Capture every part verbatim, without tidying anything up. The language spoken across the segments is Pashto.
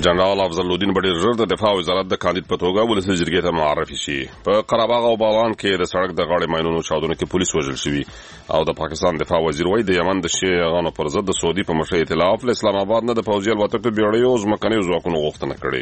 جنرال افضل الدین بډیر ژر د دفاع وزارت د کاندید په توګه ولسي جرګې ته معرفي شي. په قرهباغ او باغان کې د سړک د غاړې ماینونو چاودنو کې پولیس وژل شوي او د پاکستان دفاع وزیر وایي د یمن د شیعیانو پر ضد د سعودي په مشرۍ ائتلاف له اسلام آباد نه د پوځي الوتکو بیړیو او ځمکنیو ځواکونو غوښتنه کړې.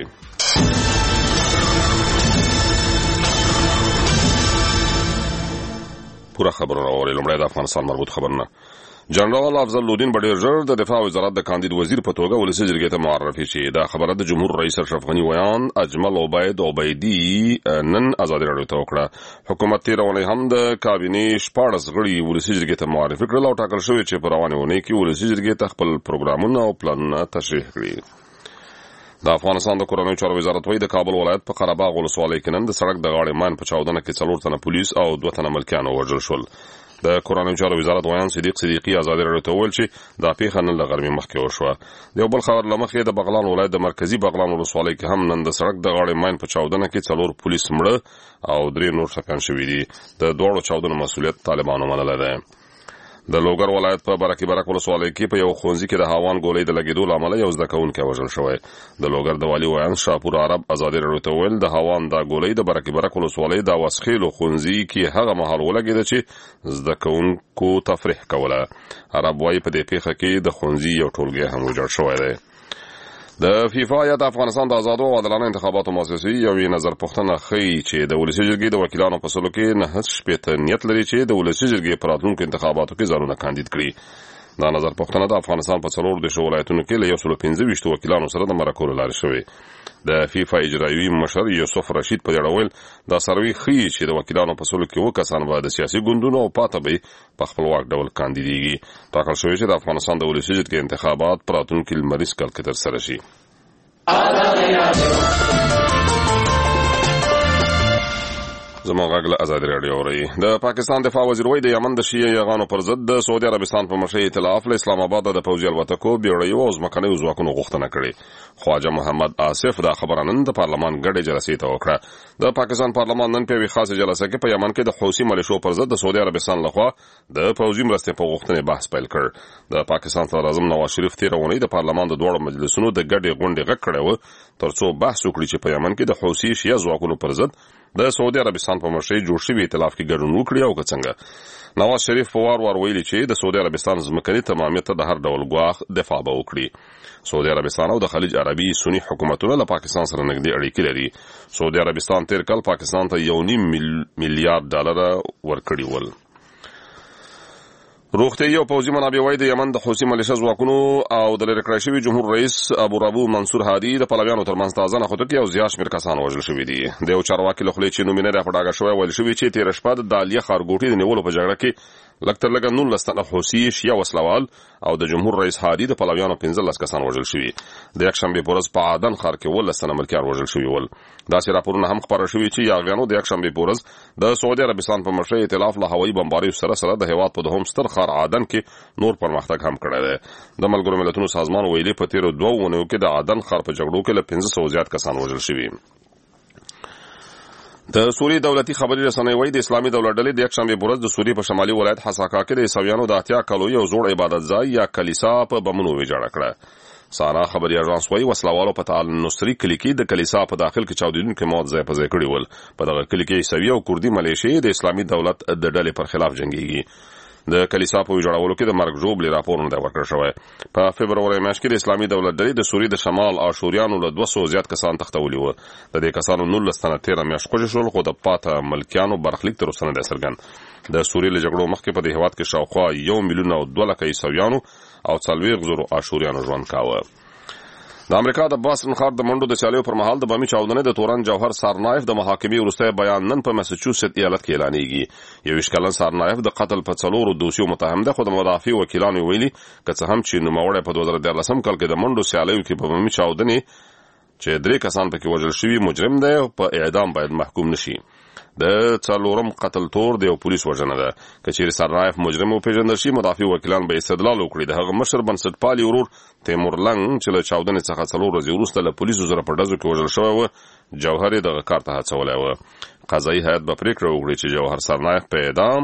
پوره خبرونه اورئ. لومړی د افغانستان مربوط خبرونه. جنرال افضل الدین بډیر ژر د دفاع وزارت د کاندید وزیر په توګه ولسي جرګې ته معرفي شي. دا خبره د جمهور رئیس اشرف غني ویان اجمل عبید عبیدي نن ازادي راډیو ته وکړه. حکومت تېره اونۍ هم د کابینې شپاړس غړي ولسي جرګې ته معرفي کړل او ټاکل شوي چې په روانې اونۍ کې ولسي جرګې ته خپل پروګرامونه او پلانونه تشریح کړي. د افغانستان د کورنیو چارو وزارت وایي د کابل ولایت په قرهباغ ولسوالۍ کې نن د سړک د غاړې ماین په چاودنه کې څلور تنه پولیس او دوه تنه ملکیان ووژل شول. د کورنیو چارو وزارت ویان صدیق صدیقي ازادي راډیو ته وویل چې دا پیښه نن له غرمې مخکې وشوه. د یو بل خبر له مخې د بغلان ولایت د مرکزي بغلان ولسوالۍ کې هم نن د سړک د غاړې ماین په چاودنه کې څلور پولیس مړه او درې نور ټپیان شوي دي. د دواړو چاودنو مسؤلیت طالبانو منلی دی. د لوګر ولایت په برکي برک ولسوالۍ کې په یو ښوونځي کې د هاوان ګولۍ د لګېدو له امله یو زده کوونکی وژل شوی. د لوګر د والي ویان شاپور عرب ازادي راډیو ته وویل د هاوان دا ګولۍ د برکي برک ولسوالۍ د وسخیلو ښوونځي کې هغه مهال ولګېده چې زده کوونکو تفریح کوله. عرب وایي په دې پیښه کې د ښوونځي یو ټولګی هم ویجاړ شوی دی. د فیفا یا د افغانستان د آزادو او عادلانه انتخاباتو مؤسسې یوې نظر پوښتنه ښیي چې د ولسي جرګې د وکیلانو په سلو کې نهه شپېته نیت لري چې د ولسي جرګې په راتلونکو انتخاباتو کې ځانونه کاندید کړي. دا نظر پوښتنه د افغانستان په څلور دېرشو ولایتونو کې له یو سلو پنځه ویشتو وکیلانو سره د مرکو له لارې شوې. د فیفا اجرایوي مشر یوسف رشید په دې اړه ویل دا سروې ښیي چې د وکیلانو په سلو کې اووه کسان به د سیاسي ګوندونو او پاته به په خپلواک ډول کاندیدېږي. ټاکل شوی چې د افغانستان د ولسي جرګې انتخابات په راتلونکي لمریز کال کې ترسره شي. زموږ غږ له ازادي راډیو اورئ. د پاکستان دفاع وزیر وایي د یمن د شیعیانو پر ضد د سعودي عربستان په مشرۍ ائتلاف له اسلام آباد د پوځي الوتکو بیړیو او ځمکنیو ځواکونو غوښتنه کړې. خواجه محمد آصف دا خبره نن د پارلمان ګډې جلسې ته وکړه. د پاکستان پارلمان نن په یوې خاصه جلسه کې په یمن کې د حوثي ملیشو پر ضد د سعودي عربستان لخوا د پوځي مرستې په غوښتنې بحث پیل کړ. د پاکستان صدر اعظم نواز شریف تېره اونۍ د پارلمان د دواړو مجلسونو د ګډې غونډې غږ کړی و ترڅو بحث وکړي چې په یمن کې د حوثي شیعه ځواکونو پر ضد د سعودي عربستان په مشرۍ جوړ شوي ائتلاف کې ګډون وکړي او که څنګه. نواز شریف په وار وار ویلي چې د سعودي عربستان ځمکني تمامیت ته د هر ډول ګواښ دفاع به وکړي. سعودي عربستان او د خلیج عربي سني حکومتونه له پاکستان سره نږدې اړیکې لري. سعودي عربستان تېر کال پاکستان ته یو نیم میلیارډ ډالر ورکړي ول. روغتیايي او پوځي منابع وایي د یمن د حوثي ملیشه ځواکونو او د لرې کړای شوي جمهور رئیس ابو ربو منصور هادي د پلویانو ترمنځ تازه نښتو کې یو زیات شمېر کسان وژل شوي دي. د یو چارواکي له خولې چې نوم یې نه دی په ډاګه شوی ویل شوي چې تېره شپه د دالیه ښارګوټي د نیولو په جګړه کې لږ تر لږه نولس تنه حوثي شیعه وسلوال او د جمهور رئیس هادي د پلویانو پنځلس کسان وژل شوي. د یکشنبې په ورځ په عدن ښار کې اوولس تنه ملکیان وژل شوي ول. داسې راپورونه هم خپاره شوي چې یاغیانو د یکشنبې په ورځ د سعودي عربستان په مشرۍ ائتلاف له هوایي بمباریو سره سره د هېواد په دوهم ستر ښار عدن کې نور پرمختګ هم کړی دی. د ملګرو ملتونو سازمان ویلي په تېرو دوو اونیو کې د عدن ښار په جګړو کې له پنځه سوو زیات کسان وژل شوي. د سوریې دولتي خبري رسنۍ وایي د اسلامي دولت ډلې د یکشنبې په ورځ د سوریې په شمالي ولایت حساکا کې د عیسویانو د اتیا کالو یو زوړ عبادت ځای یا کلیسا په بمونو ویجاړه کړه. سانا خبري اژانس وایي وسلوالو په تعال نصري کلي کې د کلیسا په داخل کې چاودېدونکي مواد ځای په ځای کړي ول. په دغه کلي کې عیسوي او کوردي ملیشې د اسلامي دولت د ډلې پر خلاف جنګېږي. د کلیسا په ویجاړولو کې د مرګ ژوبلې راپور نه دی ورکړل شوی. په فبروري میاشت کې د اسلامي دولت ډلې د سوریې د شمال آشوریانو له دوه سوو زیات کسان تښتولي وو. د دې کسانو نولس تنه تېره میاشت خوشي شول خو د پاته ملکیانو برخلیک تر اوسه نه دی څرګند. د سوریې له جګړو مخکې په دې هېواد کې شاوخوا یو میلیون او دوه لکه عیسویانو او څلوېښت زرو آشوریانو ژوند کاوه. د امریکا د باسټن ښار د منډو د سیالیو پر مهال د بمي چاودنې د تورن جوهر سارنایف د محاکمې وروستی بیان نن په میساچوسټ ایالت کې اعلانېږي. یوویشت کلن سارنایف د قتل په څلورو دوسیو متهم دی خو د مدافع وکیلانو ویلي که څه هم چې نوموړی په دوه زره دیارلسم کال کې د منډو سیالیو کې په بمي چاودنې چې درې کسان پکې وژل شوي مجرم دی په اعدام باید محکوم نشي. د څلورم قتل تور د یو پولیس وژنه ده. که چیرې سارنایف مجرم وپېژندل شي مدافع وکیلان به استدلال وکړي د هغه مشر بنسټپالي ورور تیمور لنګ چې له چاودنې څخه څلور ورځې وروسته له پولیسو سره په ډزو کې وژل شوی و جوهر یې دغه کار ته هڅولی و. قضایي هیئت به پرېکړه وکړي چې جوهر سارنایف په اعدام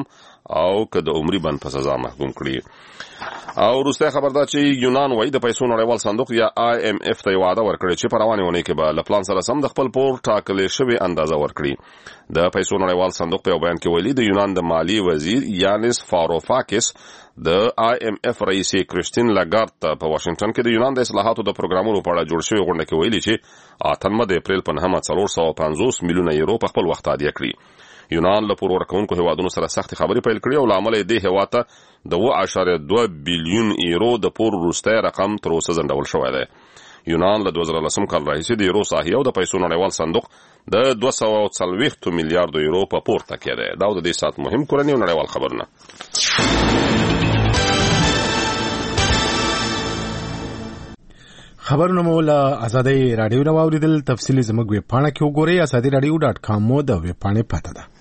او که د عمري بند په سزا محکوم کړي. او وروسته خبر ده چې یونان وایي د پیسو نړیوال صندوق یا آی ایم اف ته وعده ورکړې چې په روانې اونۍ کې به له پلان سره سم د خپل پور ټاکلې شوې اندازه ورکړي. د پیسو نړیوال صندوق په بیان کې ویلي د یونان د مالی وزیر یانس فاروفاکس د آی ایم اف رئیس کریستین لاګارد په واشنگټن کې د یونان د اصلاحاتو د پروګرامونو په اړه جوړ شوی غونډه کې ویلي چې اتمه د اپریل په نهمه څلور سوه پنځوس میلیونه یورو په خپل وخت عادیه کړي. یونان له پور ورکوونکو هیوادونو سره سختې خبرې پیل کړي او له امله یې دې هیواد ته د اوه اعشاریه دوه بیلیون یورو د پور وروستی رقم تر اوسه ځنډول شوی دی. یونان له دوه زره لسم کال راهیسې د یورو ساحې او د پیسو نړیوال صندوق د دوه سوه څلوېښتو میلیارډو یورو په پور تکیه دی. دا د دې ساعت مهم کورني او نړیوال خبرونه. خبرونه مو له ازادي رادیو نه واوریدل. تفصیلی زموږ ویب پاڼه کې وګورئ. ازادي رادیو ډاټ کام مو د ویب پاڼې پته ده.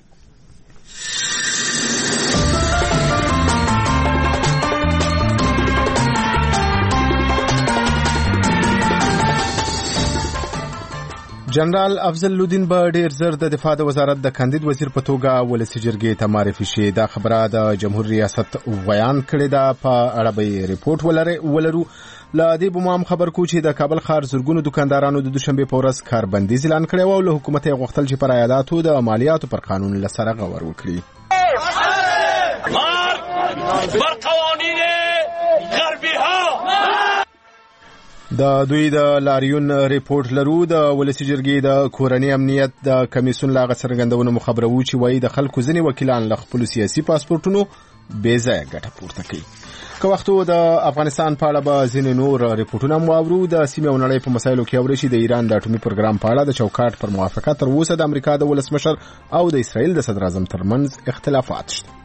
جنرال افضل لودین به ډیر زر د دفاع د وزارت د کاندید وزیر په توګه ولسی جرګې ته معرفي شي. دا خبره د جمهور ریاست ویان کړې ده. په اړه به ریپورت ولرو. له دې به هم خبر کو چې د کابل ښار زرګونو دکاندارانو د دوشنبه په ورځ کاربندیز اعلان کړی او له حکومت یې غوښتل چې پر عایداتو د مالیاتو پر قانون له سره غور وکړي. بر قوانین غربي ها د دوی د لاریون ریپورت لرو. د ولسی جرګې د کورنی امنیت د کمیسیون لاغه څرګندونه مخبرو چې وایي د خلکو ځینې وکیلان له خپل سیاسي پاسپورتونو بې ځایه ګټه پورته کوي. که وختو د افغانستان په اړه به ځینې نور ریپورتونه هم واورو. د سیمې او نړۍ په مسایلو کې اوري چې د ایران د اټومي پروګرام په اړه د چوکاټ پر موافقت تر اوسه د امریکا د ولسمشر او د اسرائیل د صدر اعظم ترمنځ اختلافات شته.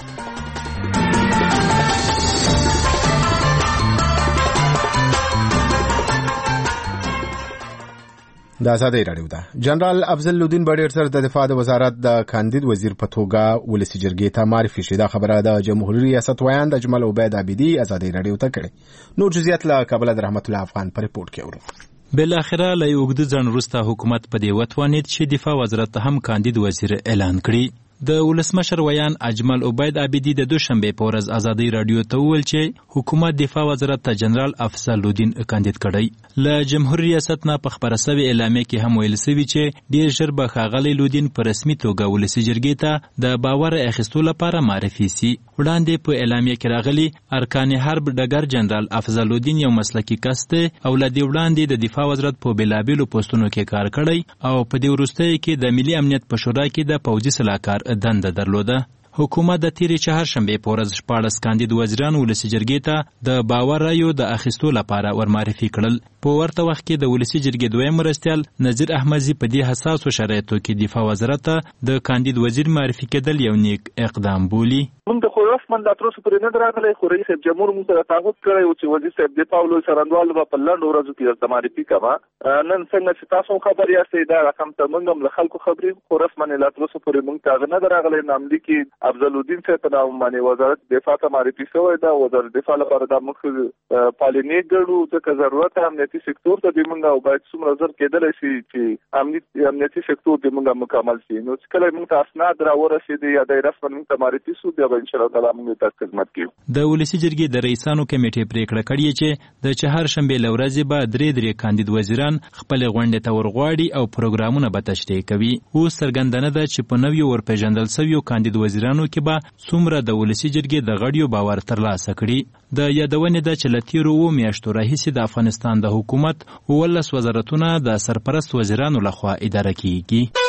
د ازادي رادیو ده. جنرال افضل لودین به ډیر زر د دفاع د وزارت د کاندید وزیر په توګه ولسی جرګې ته معرفي شي. دا خبره د جمهوریت ریاست ویان د اجمل عبید عابدی ازادي رادیو ته کړې. نور جزئیات له کابل د رحمت الله افغان په ریپورت کې اورو. بل اخره له یو وګړي ځن وروسته حکومت په دې وتوانید چې دفاع وزارت هم کاندید وزیر اعلان کړي. د ولسمشر ویان اجمل عبید عابدی د دوشنبه په ورځ ازادي رادیو ته وویل چې حکومت دفاع وزارت ته جنرال افضل لودین کاندید کړی. له جمهور ریاست نه په خبره سوي اعلامیه کې هم ویل سوي چې ډیر ژر به ښاغلی لودین په رسمي توګه ولسی جرګې ته د باور اخیستو لپاره معرفي سي. وړاندې په اعلامیه کې راغلي ارکان حرب ډګر جنرال افضل لودین یو مسلکي کس دی او له دې وړاندې د دفاع وزارت په بېلابېلو پوسټونو کې کار کړی او په دې وروستیو کې د ملي امنیت په شورا کې د پوځي سلاکار دنده درلوده. حکومت د تیرې چهارشنبې په ورځ شپاړس کاندید وزیران ولسی جرګې ته د باور رایو د اخیستو لپاره ورمعرفي کړل. په ورته وخت کې د ولسی جرګې دویم مرستیال نذیر احمدزي په دې حساسو شرایطو کې دفاع وزارت ته د کاندید وزیر معرفي کېدل یو نیک اقدام بولی. موږ د خو رسمن د تر اوسه پورې نه راغلی خو رئیس جمهور موږ سره تعهد کړی و چې وزیر صاحب دفاع ولو سرندوال به په لنډو ورځو کې درته معرفي کوه. نن څنګه چې تاسو خبر یاستئ دا رقم ته موږ هم له خلکو خبرې خو رسمن لا تر اوسه پورې موږ ته نه راغلی. ناملی کې افضل الدین صاحب په نام باندې وزارت دفاع ته معرفي شوی دا. وزارت دفاع لپاره دا موږ پالینې ګړو ځکه ضرورت امنیتي سکتور ته دی موږ او باید څومره زر کېدلی شي چې امنیتي امنیتي سکتور دی موږ مکمل شي. نو چې کله موږ ته اسناد راورسېدي یا د رسمن موږ ته معرفي شو بیا به انشاءالله تعالی موږ ته خدمت کوو. د ولسی جرګې د رئیسانو کمیټې پریکړه کړې چې د چهارشنبې له ورځې به درې درې کاندید وزیران خپلې غونډې ته ورغواړي او پروګرامونه به تشریح کوي. اوس څرګندنه ده چې په نویو ورپېژندل سویو کاندید وزیرانو کې به څومره د ولسی جرګې د غړیو باور ترلاسه کړي. د یادونې ده چې له تېرو اوو میاشتو راهیسې د افغانستان د حکومت اوولس وزارتونه د سرپرست وزیرانو لخوا اداره کیږي.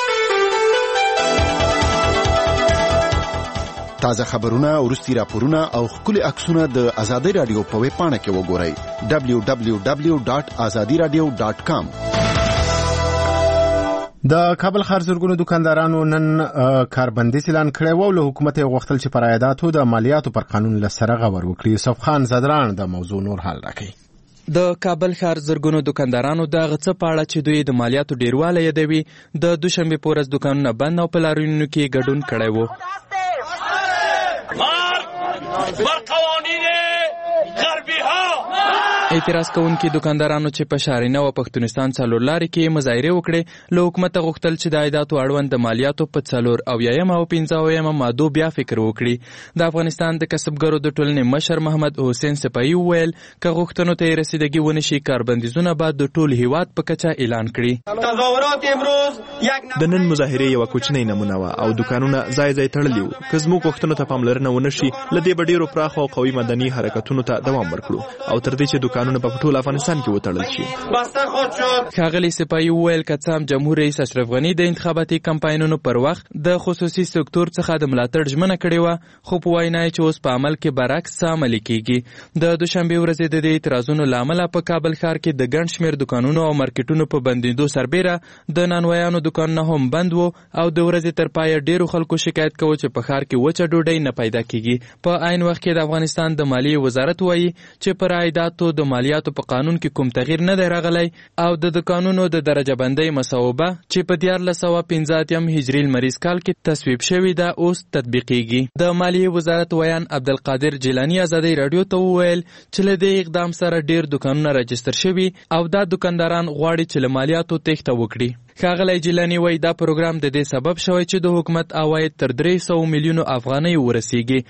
تازه خبرونه، وروستي راپورونه او ښکلي عکسونه د ازادي رادیو په ویب پاڼه کې وګورئ دبلیو دبلیو دبلیو ډاټ ازادي رادیو ډاټ کام. د کابل ښار زرګونو دکاندارانو نن کاربندیز اعلان کړی و او له حکومت یې غوښتل چې پر عایداتو د مالیاتو پر قانون له سره غور وکړي. یوسف خان زدران د موضوع نور حل راکوي. د کابل ښار زرګونو دکاندارانو د غڅ پاړه چې دوی د مالیاتو ډیروالی یادوي د دوشنبې په ورځ دکانونه بند او په لاریونونو کې ګډون کړی و. بر قوانین غربی ها اعتراض کوونکي دکاندارانو چې په شارینه او پښتونستان څلور لارې کې مظاهره وکړې له حکومت غوښتل چې د عایداتو اړوند د مالیاتو په څلور اویایم او پنځه اویایم مادو بیا فکر وکړي. د افغانستان د کسبګرو د ټولنې مشر محمد حسین سپاهي وویل که غوښتنو ته رسیدګي ونشي کاربندیزونه به د ټول هیواد په کچه اعلان کړي. تظاهرات امروز د نن مظاهرې یو کوچنی نمونه وه او دکانونه ځای ځای تړلي وو. که زموږ غوښتنو ته پاملرنه ونشي له دې به ډېرو پراخو او قوي مدني حرکتونو ته دوام ورکړو او تر دې چې دکانونه په ټول افغانستان کې وتړل شي. ښاغلي سپاهي وویل که څه هم جمهور رئیس اشرف غني د انتخاباتي کمپاینونو پر وخت د خصوصي سکتور څخه د ملاتړ ژمنه کړې وه خو په وینا یې چې اوس په عمل کې برعکس څه عملي کیږي. د دوشنبې ورځې د دې اعتراضونو له امله په کابل ښار کې د ګڼ شمېر دکانونو او مارکیټونو په بندېدو سربیره د نانوایانو دکانونه هم بند وو او د ورځې تر پایه ډېرو خلکو شکایت کوي چې په ښار کې وچه ډوډۍ نه پیدا کیږي. په عین وخت کې د افغانستان د مالیې وزارت وایي چې پر عایداتو د مالیاتو په قانون کې کوم تغییر نه دی راغلی او د دکانونو د درجه بندۍ مصوبه چې په دیارلس سوه پنځه اتیا هجري لمریز کال کې تصویب شوې ده اوس تطبیقیږي. د مالیې وزارت ویان عبدالقادر جیلاني ازادۍ راډیو ته وویل چې له دې اقدام سره ډېر دکانونه راجستر شوي او دا دکانداران غواړي چې له مالیاتو تېښته وکړي. ښاغلی جیلاني وایي دا پروګرام د دې سبب شوی چې د حکومت عواید تر درې سوه میلیونو افغانۍ ورسیږي.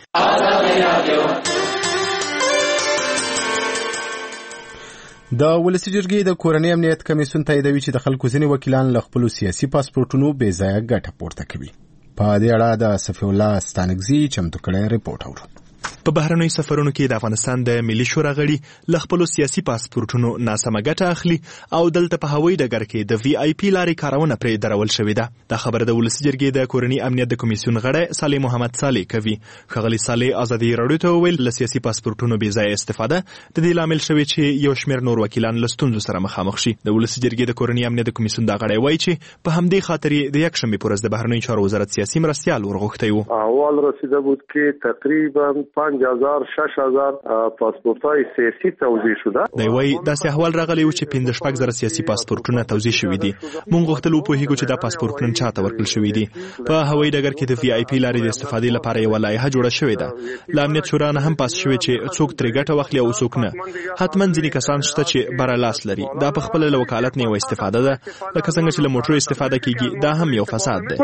د ولسي جرګې د کورنۍ امنیت کمیسیون تاییدوي چې د خلکو ځینې وکیلان له خپلو سیاسي پاسپورټونو بې ځایه ګټه پورته کوي. په دې اړه د صفي الله ستانکزي چمتو کړی رپورټ اورو. په بهرنیو سفرونو کې د افغانستان د ملي شورا غړي له خپلو سیاسي پاسپورټونو ناسمه ګټه اخلي او دلته په هوایي ډګر کې د وی آی پي لارې کارونه پرې درول شوې ده. دا خبره د ولسي جرګې د کورنۍ امنیت د کمیسیون غړی صالح محمد صالح کوي. ښاغلي صالح ازادي راډیو ته وویل له سیاسي پاسپورټونو بې ځایه استفاده د دې لامل شوی چې یو شمېر نور وکیلان له ستونزو سره مخامخ شي. د ولسي جرګې د کورنۍ امنیت د کمیسیون دا غړی وایي چې په همدې خاطر یې د یکشنبې په ورځ د بهرنیو چارو وزارت سیاسي مرستیال ورغوښتی و. احوال رسیده بود که تقریبا پنج هزار شش هزار پاسپورت‌های سیاسي توزیع شده. دی وایي داسې احوال راغلی و چې پنځه شپږ زره سیاسي پاسپورټونه توزیع شوي دي. موږ غوښتل وپوهېږو چې دا پاسپورټونه چاته ورکړل شوي دي. په هوایي ډګر کې د وی آی پي لارې د استفادې لپاره یوه لایحه جوړه شوې ده. له امنیت شورا نه هم پاس شوې چې څوک ترې ګټه واخلي او څوک نه. حتما ځینې کسان شته چې بره لاس لري. دا په خپله له وکالت نه یوه استفاده ده لکه څنګه چې له موټرو استفاده کېږي. دا هم یو فساد دی.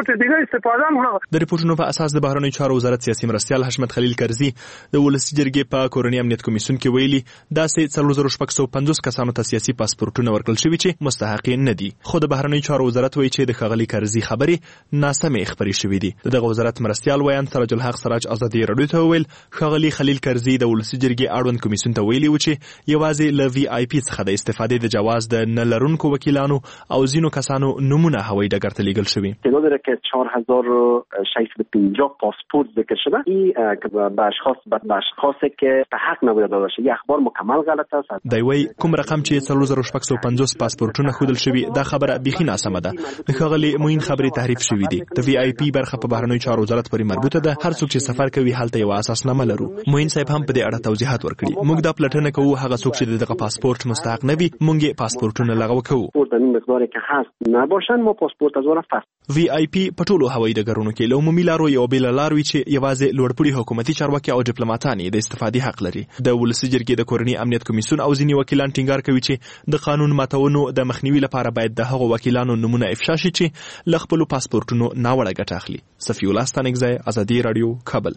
د ریپورټونو په اساس د بهرنیو چارو وزارت سیاسي مرستیال حشمت خلیل کرزي د ولسي جرګې په کورنۍ امنیت کمیسیون کې ویلي داسې څلور زره شپږ سوه پنځوس کسانو ته سیاسي پاسپورټونه ورکړل شوي چې مستحق نه دي. خو د بهرنیو چارو وزارت وایي چې د ښاغلي کرزي خبرې ناسمې خپرې شوي دي. د دغه وزارت مرستیال ویان سراج الحق سراج ازادي راډیو ته وویل ښاغلي خلیل کرزي د ولسي جرګې اړوند کمیسیون ته ویلي و چې یوازې له وی آی پي څخه د استفادې د جواز د نه لرونکو وکیلانو او ځینو کسانو نمونه هوایي ډګر ته لیږل شوي. اطلاع داره که چهار هزار و ششصد و پنجاه پاسپورت ذکر شده این که به اشخاص به اشخاصی که به حق نباید داده شه. این اخبار مکمل غلط است. دی وایي کوم رقم چې څلور زره شپږ سوه پنځوس پاسپورټونه ښودل شوي دا خبره بیخي ناسمه ده. د ښاغلي معین خبرې تحریف شوي دي. د وی آی پي برخه په بهرنیو چارو وزارت پورې مربوطه ده. هر څوک چې سفر کوي هلته یوه اساسنامه لرو. معین صاحب هم په دې اړه توضیحات ورکړي. موږ دا پلټنه کوو هغه څوک چې دغه پاسپورت مستحق نه وي موږ یې پاسپورټونه لغوه کوو. پاسپورت د مقداری که هست نباشن ما پاسپورت از ورا فست. وی آی پي په ټولو هوایي ډګرونو کې له عمومي لارو یو بېله لار وي چې یوازې لوړپوړي حکومتي چارواکي او ډیپلوماتان یې د استفادې حق لري. د ولسي جرګې د کورنۍ امنیت کمیسیون او ځینې وکیلان ټینګار کوي چې د قانون ماتونو د مخنیوي لپاره باید د هغو وکیلانو نومونه افشا شي چې له خپلو پاسپورټونو ناوړه ګټه اخلي. صفي الله ستانکزی ازادي راډیو کابل.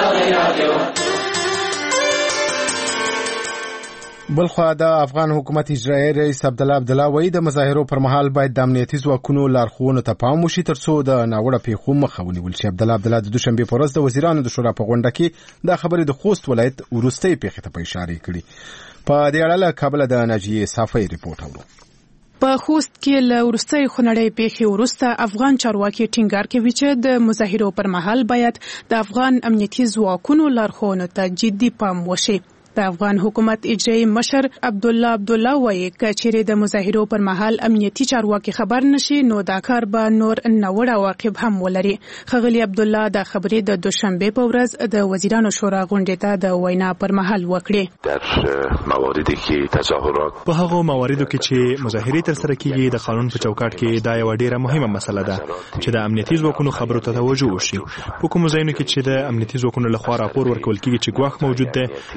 بلخوا د افغان حکومت اجرایي رئیس عبدالله عبدالله وایي د مظاهرو پر مهال باید د امنیتي ځواکونو لارښوونو ته پام وشي ترڅو د ناوړه پیښو مخه ونیول شي. عبدالله عبدالله د دوشنبې په ورځ د وزیرانو د شورا په غونډه کې دا خبرې د خوست ولایت وروستۍ پیښې ته په اشاره کړي. په دې اړه له کابله د ناجیې صافی رپورټ اورو. په خوست کې له وروستۍ خونړۍ پیښې وروسته افغان چارواکي ټینګار کوي چې د مظاهرو پر مهال باید د افغان امنیتي ځواکونو لارښوونو ته جدي پام وشي. د افغان حکومت اجرایي مشر عبدالله عبدالله وایي که چیرې د مظاهرو پر مهال امنیتي چارواکي خبر نشي نو دا کار به نور ناوړه عواقب هم ولري. ښاغلي عبدالله دا خبرې د دوشنبې په ورځ د وزیرانو شورا غونډې ته د وینا پر مهال وکړې. در مواردی کې تظاهرات په هغو مواردو کې چې مظاهرې ترسره کیږي د قانون په چوکاټ کې دا یوه ډیره مهمه مسله ده چې د امنیتي ځواکونو خبرو ته توجه وشي. په کومو ځایونو کې چې د امنیتي ځواکونو لخوا راپور ورکول کیږي چې ګواښ موجود دی او که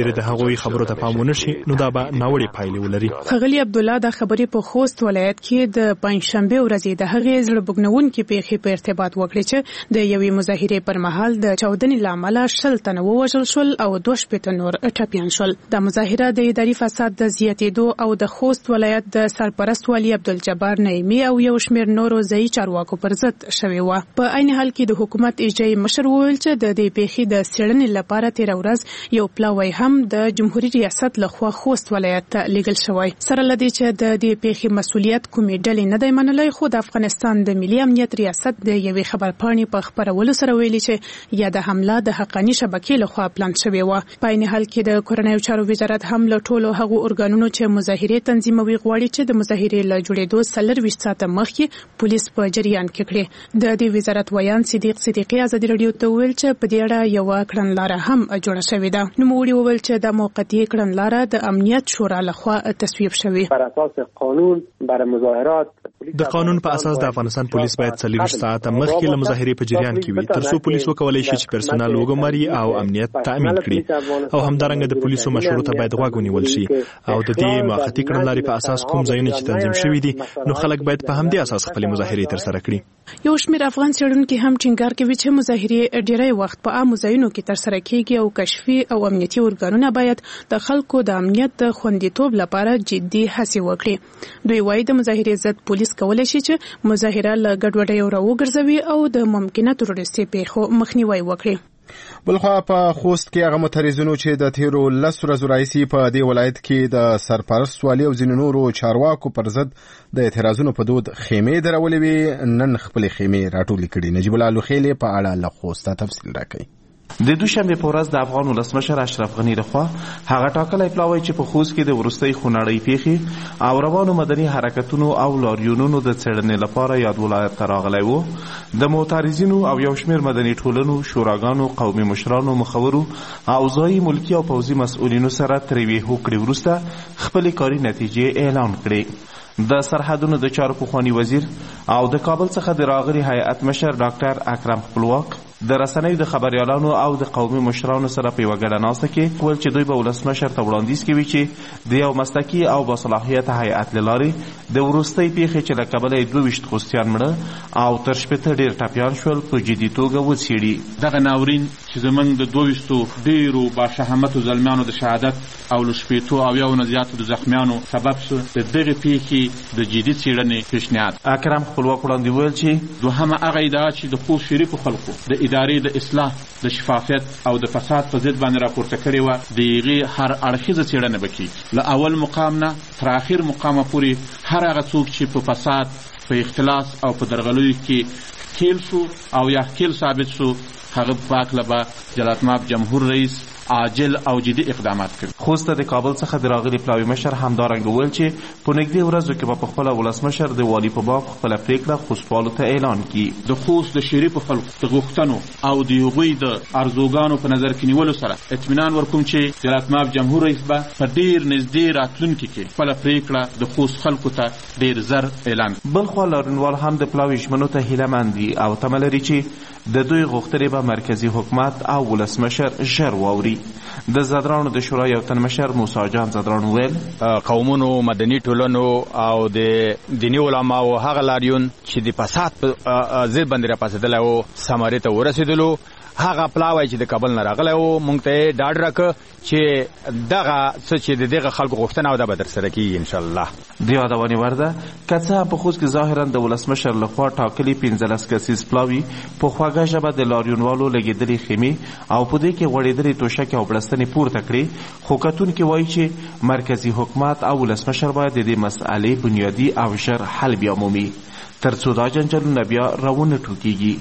چیرې د هغوی خبرو ته پام ونه شي نو دا به ناوړه پایلې ولري. ښاغلي عبدالله د خبرې په خوست ولایت کې د پنځشنبه ورځې د هغې زړه بوږنونکې پیښې په ارتباط وکړي چې د یوې مظاهرې پر مهال د چاودنې له امله شل تنه ووژل شول او دوه شپېته نور ټپیان شول. د مظاهره د اداري فساد د زیاتېدو او د خوست ولایت د سرپرست والي عبدالجبار نعیمي او یو شمېر نورو ځایي چارواکو پر ضد شوې وه. په عین حال کې د حکومت اجرایي مشر وویل چې د دې پیښې د څېړنې لپاره تېره ورځ یو پلاوی هم د جمهوریت ریاست لخوا خوست ولایت ته لیږل شوی. سره له دې چې د دې پیښې مسؤلیت کومې ډلې نه دی منلی، خو د افغانستان د ملي امنیت ریاست د یوې خبرپاڼې په خپرولو سره ویلي چې یا د حمله د حقاني شبکې لخوا پلان شوې وه. په عین حال کې د کورنیو چارو وزارت هم له ټولو هغو ارګانونو چې مظاهرې تنظیموي غواړي چې د مظاهرې له جوړېدو څلرویشت ساعته مخکې پولیس په جریان کې کړي. د دې وزارت ویان صدیق صدیقي ازادي راډیو ته وویل چې په دې اړه یوه کړنلاره هم جوړه شوې ده. نوموړي وویل چې د موقتي کړنلاره د امنیت شورا لخوا تصویب شوې. بر اساس قانون برای مظاهرات د قانون په اساس د افغانستان پولیس باید څلرویشت ساعته مخکې له مظاهرې په جریان کې وي ترڅو پولیس وکولای شي چې پرسونل وګماري او امنیت تامین کړي، او همدارنګه د پولیسو مشورو ته باید غوږ ونیول شي او د دې موقتي کړنلارې په اساس کوم ځایونه چې تنظیم شوي دي نو خلک باید په همدې اساس خپل مظاهرې ترسره کړي. یو شمېر افغان څېړونکي هم ټینګار کوي چې مظاهرې ډېری وخت په عامو ځایونو کې ترسره کیږي او کشفي او امنیتي ارګانونه باید د خلکو د امنیت د خوندیتوب لپاره جدي هڅې وکړي. دوی وايي د مظاهرې ضد پولیس کولی شي چې مظاهره له ګډوډۍ راوګرځوي او د ممکنه تروریستي پیښو مخنیوی وکړي. بلخوا په خوست کې هغه مترزینو چې د تیرو لس ورځو راهیسې په دې ولایت کې د سرپرست والي او ځینو نورو چارواکو پر ضد د اعتراضونو په دود خیمې درولې وي، نن خپلې خیمې راټولې کړي. نجیب الله لوخیلې په اړه له خوسته تفصیل راکوي. د دوشنبه په ورځ د افغان ولسمشر اشرف غنی لخوا هغه ټاکلی پلاوی چې په خوست کې د وروستۍ خونړۍ پیښې او روانو مدني حرکتونو او لاریونونو د څېړنې لپاره یاد ولایت ته راغلی و، د معترضینو او یو شمېر مدني ټولنو، شوراګانو، قومي مشرانو، مخورو او ځایي ملکي او پوځي مسؤلینو سره تر یوې هوکړې وروسته خپلې کاري نتیجې اعلان کړې. د سرحدونو د چارو پخواني وزیر او د کابل څخه د راغلي هیئت مشر ډاکټر اکرم خپلواک د رسنیو د خبریالانو او د قومي مشرانو سره په یوه ګډه ناسته کې ویل چې دوی به ولسمشر ته وړاندیز کوي چې د یو مسلکي او باصلاحیته هیئت له لارې د وروستۍ پیښې چې له کبله یې دوه ویشت خوستیان مړه او تر شپېته ډېر ټپیان شول په جدي توګه وڅېړي. دغه ناورین چې زموږ د دوه ویشتو ډېرو باشهامتو زلمیانو د شهادت او له شپېتو او یو نه زیاتو د زخمیانو سبب شو، د دغې پیښې د جدي څېړنې پیشنهاد. اکرم خپلواک وړاندې ویل چې دوهمه هغه ادعا چې د خوست شریفو خلکو د ادارې د اصلاح، د شفافیت او د فساد په ضد باندې راپورته کړې وه، د هغې هر اړخیزه څېړنه به کېږي. له اول مقام نه تر اخر مقامه پورې هر هغه څوک چې په فساد، په اختلاس او په درغلیو کې کیل شو او یا کیل ثابت شو، هغه په هکله به جلالتمآب جمهور رئیس عاجل او جدي اقدامات کوي. خوست د کابل څخه د راغلي پلاوي مشر همدارنګه ویل چې په نږدې ورځو کې به په خپله ولسمشر د والي په باب خپله پرېکړه خوستوالو ته اعلان کړي. د خوست د شریفو خلکو د غوښتنو او د هغوی د ارزوګانو په نظر کې نیولو سره اطمینان ورکوم چې جلالتمآب جمهور رئیس به په ډېر نږدې راتلونکي کې خپله پرېکړه د خوست خلکو ته ډېر زر اعلان کړي. بلخوا لاریونوال هم د پلاوي ژمنو ته هیله مند دي او تمه لري چې د دوی غوښتنې به مرکزي حکومت او ولسمشر ژر واوري. د زدرانو د شورا یو تن مشر موسی جان زدران ویل قومونو، مدني ټولنو او د دیني علماو هغه لاریون چې د فساد په ضد باندې راپاڅېدلی و ثمرې ته ورسېدلو. هغه پلاوی چې د کابل نه راغلی و موږ ته یې ډاډ راکړه چې دغه څه چې د دغه خلکو غوښتنه او دا به ترسره کېږي انشاءالله. د یادونې وړ ده که څه هم په خوست کې ظاهرا د ولسمشر لخوا ټاکلي پنځلس کسیز پلاوي په خوږه ژبه د لاریونوالو لګېدلې خیمې او په دې کې غوړېدلې توشکې او بړستنې پورته کړې، خو کتونکي وایي چې مرکزي حکومت او ولسمشر باید د دې مسئلې بنیادي او ژر حل بیا مومي تر څو دا جنجالونه بیا راونه ټوکېږي.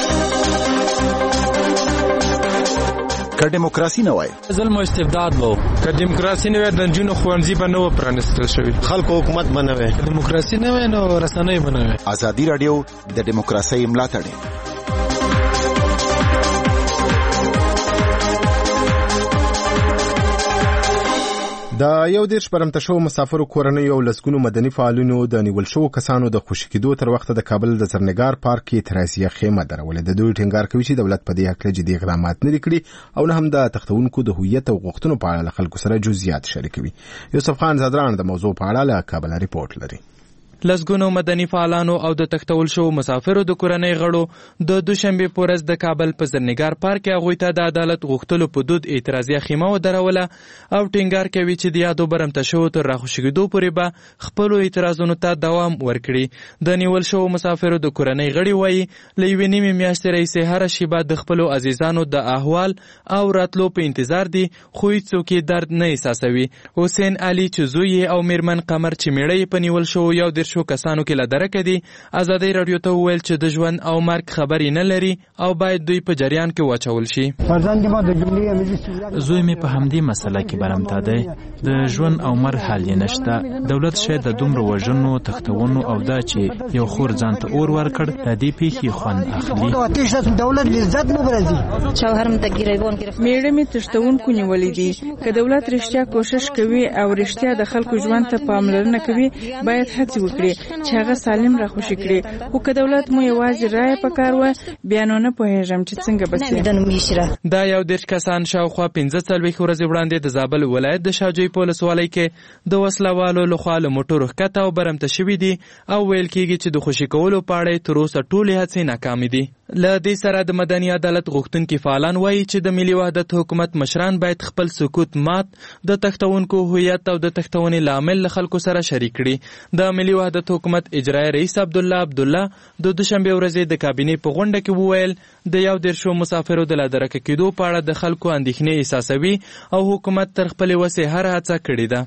که دیموکراسي نه وای ظلم او استبداد وو، که دیموکراسي نه وای د نجونو ښوونځي به نه و پرانیستل شوي، خلکو حکومت به نه وای، که دیموکراسي نه وای نو رسنۍ به نه وای. ازادي راډیو د دیموکراسۍ ملاتړ. د یو دیرش برمته شو مسافرو کورنۍ او لسګونو مدني فعالینو د نیول شو کسانو د خوشي کېدو تر وخته د کابل د زرنګار پارک کې اعتراضیه خیمه درولې. د دوی ټینګار کوي چې دولت په دې هکله جدي اقدامات نه کړي او نه هم د تختونکو د هویت او غوښتنو په اړه خلکو سره جزئیات شریکوي. یوسف خان زادران د موضوع په اړه له کابل ریپورت لري. لسګونو مدني فعالانو او د تختول شو مسافرو د کورنۍ غړو د دوشنبه پورز د کابل په زرنګار پارک هغوی ته د عدالت غوښتلو په دود اعتراضیه خیمه ودروله او ټینګار کوي چې د یادو برمته شو تر راخوشګېدو پورې به خپل اعتراضونو ته دوام ورکړي. د نیول شو مسافرو د کورنۍ غړي وایي له یوې نیمې میاشتې راهیسې هره شیبه د خپلو عزیزانو د احوال او راتلو په انتظار دي خو هیڅوک یې درد نه احساسوي. حسین علي چې زوی او میرمن قمر چې میړه په نیول شو یو دېرش شو کسانو کې له درکه دي ازادي رادیو ته وویل چې د ژوند او مرګ خبرې نه لري او باید دوی په جریان کې واچول شي. زوی مې په همدې مسله کې برمته دی، د ژوند او مرګ حل یې نشته. دولت شاید د دومره وژنو تختونو او دا چې یو خور ځان ته اور ورکړ د دې پیښې خوند اخلي. میړه مې تښتونکو نیولې دي. که دولت رښتیا کوشش کوي او رښتیا د خلکو ژوند ته پاملرنه کوي باید هڅه وکړي چې هغه سالم راخوشي کړي. خو که دولت مو یوازې رایه پکار و بیا نو نه پوهېږم چې څنګه بسي. دا یو دېرش کسان شاوخوا پنځه څلوېښت ورځې وړاندې د زابل ولایت د شاجوی په ولسوالۍ کې د وسلوالو لخوا له موټرو ښکته او برمته شوي دي او ویل کېږي چې د خوشي کولو په اړه تر اوسه ټولې هڅې ناکامې دي. له دې سره د مدني عدالت غوښتونکي فعالان وایي چې د ملي وحدت حکومت مشران باید خپل سکوت مات د تختونکو هویت او د تختونې لامل له خلکو سره شریک کړي. د ملي وحدت حکومت اجرایي رئیس عبدالله عبدالله د دوشنبه ورځې د کابینې په غونډه کې وویل د یو دېرشو مسافرو د لا درکه کېدو په اړه د خلکو اندېښنې احساسوي او حکومت تر خپلې وسې هر هڅه کړې ده.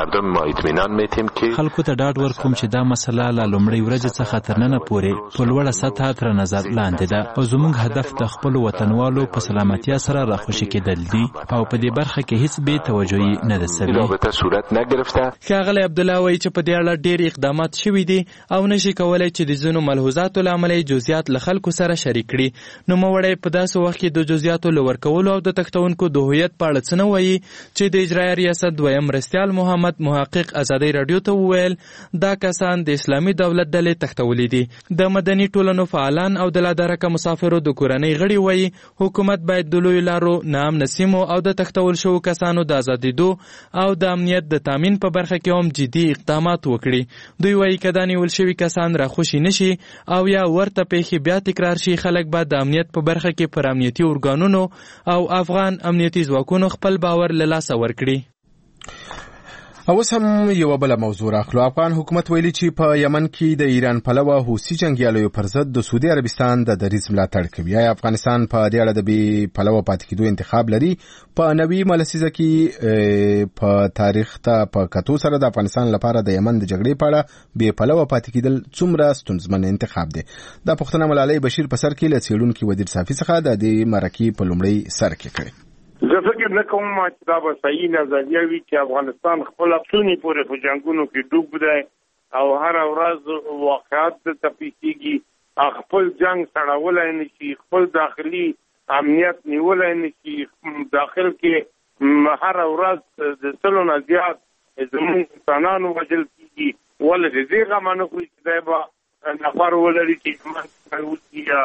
خلکو ته ډاډ ورکوم چې دا مسله له لومړۍ ورځې څخه تر ننه پورې په لوړه سطحه تر نظر لاندې ده او زموږ هدف د خپلو وطنوالو په سلامتیا سره راخوشي کېدل دي او په دې برخه کې هیڅ بې توجهي نه ده سوې. ښاغلی عبدالله وایي چې په دې اړه ډېر اقدامات شوي دي او نشي کولی چې د ځینو ملحوظاتو له امله جزئیات له خلکو سره شریک کړي. نوموړی په داسې وخت کې د جزئیاتو له ورکولو او د تختونکو د هویت په اړه څه نه وایي چې د اجرایي ریاست دویم مرستیال محمد محقق ازادي رادیو ته وویل دا کسان د اسلامي دولت ډلې تختولي دي. د مدني ټولنو فعالان او د لادرکه مسافرو د کورنۍ غړي وایي حکومت باید د لویو لارو ناامنه سیمو او د تختول شوو کسانو د ازادېدو او د امنیت د تامین په برخه کې هم جدي اقدامات وکړي. دوی وایي که دا نیول شوي کسان راخوشي نشي او یا ورته پیښې بیا تکرار شي خلک به د امنیت په برخه کې پر امنیتي ارګانونو او افغان امنیتي ځواکونو خپل باور له لاسه ورکړي. اوس هم یو بل موضوع راخلو. افغان حکومت ویلي چې په یمن کې د ایران پلوه حوثي جنگیالیو پر ضد د سعودي عربستان د دریځ ملاتړ کوي. آیا افغانستان په دې اړه د بې پلوه پاتې کېدو انتخاب لري؟ په نوي ملسیزه کې په تاریخ ته په کتو سره د افغانستان لپاره د یمن د جګړې په اړه بې پلوه پاتې کېدل څومره ستونزمن انتخاب دی؟ دا پوښتنه ملالۍ بشیر په سر کې له څېړونکي ودیر صافي څخه د دې مرکې په لومړۍ سر کې کړې. زه فکر نه کوم چې دا به صحیح نظریه وي چې افغانستان خپل افسونې پورې په جنګونو کې ډوب دی او هر ورځ واقعات دلته پیښیږي، خپل جنګ سړولی نه شي، خپل داخلي امنیت نیولی نه شي، داخل کې هر ورځ د سلو نه زیات زموږ انسانانو وژل کېږي. ولې د دې غمه نه خوري چې دی به نفر ولري چې یا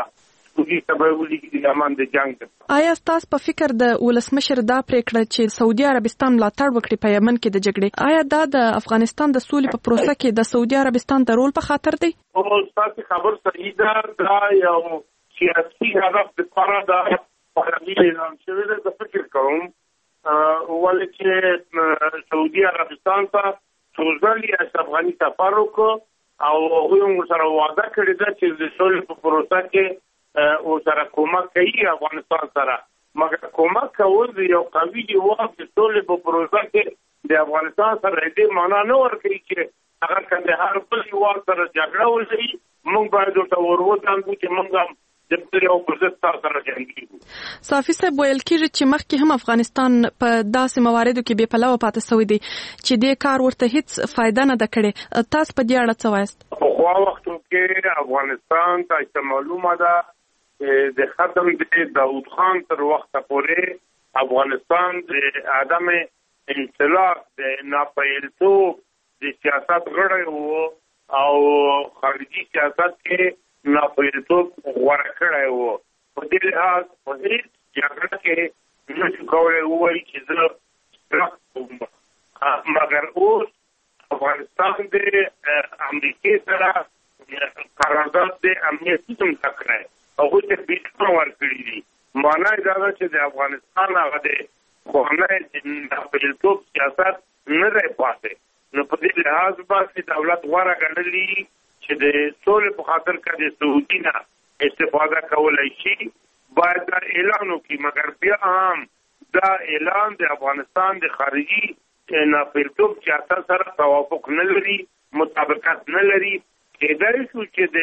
آیا ستاسو په فکر د ولسمشر دا پریکړه چې سعودي عربستان ملاتړ وکړي په یمن کې د جګړې، آیا دا د افغانستان د سولې په پروسه کې د سعودي عربستان د رول په خاطر دی؟ او تاسو خبر صحیح ده، دا یو سیاسي هدف د لپاره دا اعلان شوی دی. زه فکر کوم ولې چې سعودي عربستان ته څو ځلې افغاني سفر وکړ او هغوی هم سره وعده کړې ده چې د سولې په پروسه کې او سره کومک کوي افغانستان سره، مګر کومک کول د یو قوي هیواد د ټولې په پروسه کې د افغانستان سره دې معنا نه ورکوي چې هغه کندهار بل هیواد سره جګړه ولري موږ باید ورته ورودانګو چې موږ هم د بل یو پر ضد سره جنګېږو. صافي صاحب ویل کېږي چې مخکې هم افغانستان په داسې مواردو کې بې پلوه پاتې سوی دی چې دې کار ورته هیڅ فایده نه ده کړې. تاسو په دې اړه څه وایاست؟ پخوا وختو کې افغانستان ته معلومه ده د ختم د داود خان تر وخته پورې افغانستان د عدم انطلاق د ناپیلتوب د سیاست غړی وو او خارجي سیاست کې ناپیلتوب غوره کړی وو. په دې لحاظ په هیڅ جګړه کې نشو کولی ووایي چې زه اشتراک کوم، مګر اوس افغانستان د امریکې سره قرارداد د امنیتي څخه کړی هغوی ته بیټکوین ورکړي دي. معنا یې دا ده چې د افغانستان هغه د پخوانی ناپیلتوب سیاست نه دی پاتې. نو په دې لحاظ باندې دولت غوره ګڼلي چې د سولې په خاطر که د سعودي نه استفاده کولی شي باید دا اعلان وکړي، مګر بیا هم دا اعلان د افغانستان د خارجي ناپیلتوب سیاست سره توافق نه لري، مطابقت نه لري. کېدای شو چې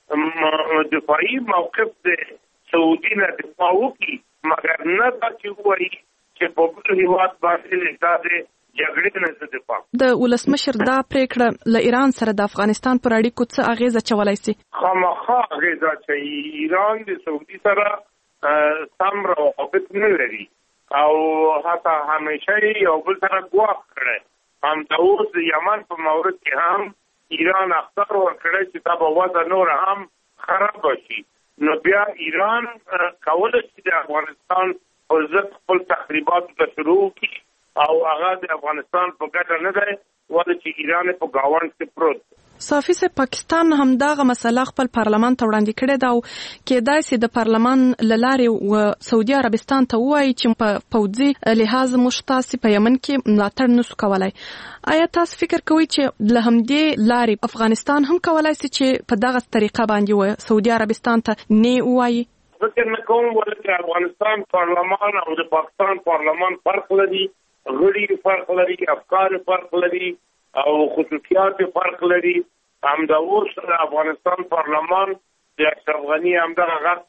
د دفاعي موقف د سعودي نه دفاع وکړي، مګر نه دا چې ووایي چې په بل هېواد باندې دا د جګړې نه څه دفاع. د ولسمشر دا پریکړه له ایران سره د افغانستان پر اړیکو څه اغیزه چولای شي؟ خامخا اغیزه چې ایران د سعودي سره سم روابط نه لري او حتی همیشه یو بل سره ګواښ کړی. همدا اوس د یمن په مورد کې هم ایران اخطار ورکړی چې دا به وضع نور هم خراب شي. نو بیا ایران کولی شي د افغانستان پر ضد خپل تخریبات ته شروع کړي او هغه د افغانستان په ګټه نه دی، ولې چې ایران په گاونډ کې پروت. صافي سے پاکستان هم داغه مسله خپل پارلمان ته وړاندې کړې ده او کېدای شي د پارلمان له لارې سعودي عربستان ته ووایي چې په پوځي لحاظ موږ تاسې په یمن کې ملاتړ نشو کولی. آیا تاسو فکر کوئ چې له همدې لارې افغانستان هم کولی شي چې په دغه طریقه باندې سعودي عربستان ته نه ووایي؟ فکر نه کوم، ولې چې افغانستان پارلمان او د پاکستان پارلمان فرق لري، غړي فرق لري، افکار فرق لري او خصوصیات فرق لري. همدا اوس د افغانستان پارلمان د اشرف غني همدغه غږ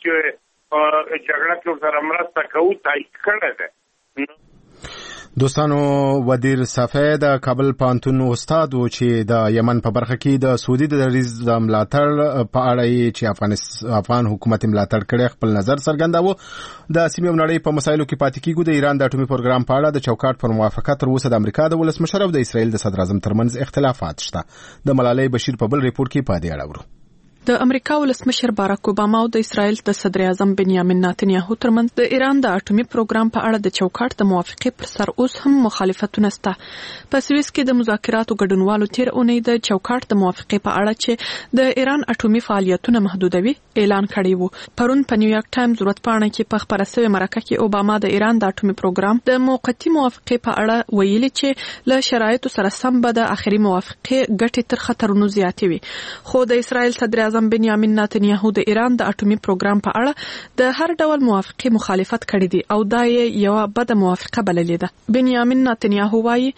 چې جګړه کې ورسره مرسته کوو تایید کړی دی. دوستانو، ودیر صافی د کابل پوهنتون استاد و چې د یمن په برخه کې د سعودي د دریځ د ملاتړ په اړه چې افغان حکومت ملاتړ کړي خپل نظر څرګنداوه. د سیمې او نړۍ په مسایلو کې پاتې کېږو. د ایران د اټومي پروګرام په اړه د چوکاټ پر موافقت تر اوسه د امریکا د ولسمشر او د اسرائیل د صدر اعظم ترمنځ اختلافات شته. د ملالۍ بشیر په بل ریپورت کې په دې اړه ورو. د امریکا ولسمشر باراک اوباما او د اسرائیل د صدر اعظم بنیامین نتنیاهو ترمنځ د ایران د اټومي پروګرام په اړه د چوکاټ د موافقې پر سر اوس هم مخالفتونه شته. په سویس کې د مذاکراتو ګډونوالو تیر اونۍ د چوکاټ د موافقې په اړه چې د ایران اټومي فعالیتونه محدودوي اعلان کړی وو. پرون په نیویارک ټایمز ورځپاڼه کې په خبره شوې مرکه کې اوباما د ایران د اټومي پروګرام د موقتي موافقې په اړه ویلي چې له شرایطو سره سم به د اخري موافقې ګټې تر خطرونو زیاتې وي. خو د اسرائیل صدر اعظم بنیامین نتنیاهو د ایران د اټومي پروګرام په اړه د هر ډول موافقې مخالفت کړی دی او دا یې یو بده موافقه بللې ده. بنیامین نتنیاهو وایي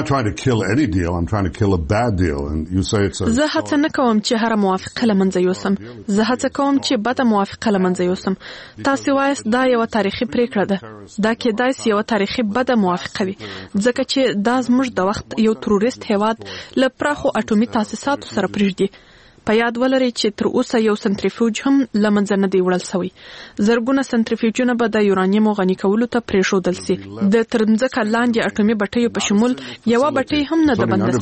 زه هڅه نه کوم چې هر موافقه له منځه یوسم، زه هڅه کوم چې بده موافقه له منځه یوسم. تاسو وایئ دا یو تاریخي پریکړه ده، دا کېدای شي یو تاریخي بده موافقه وي ځکه چې دا زموږ د وخت یو تروریست هیواد له پراخو اټومي تاسیساتو سره پرېږدي. په یاد ولرئ چې تر اوسه یو سنتریفیوج هم له منځه نه دی وړل شوی. زرګونه سنتریفیوجونه به د یورانیم غني کولو ته پرېښودل شي. د تر ځمکه لاندې اټومي بټیو په شمول یوه بټۍ هم نه ده بنده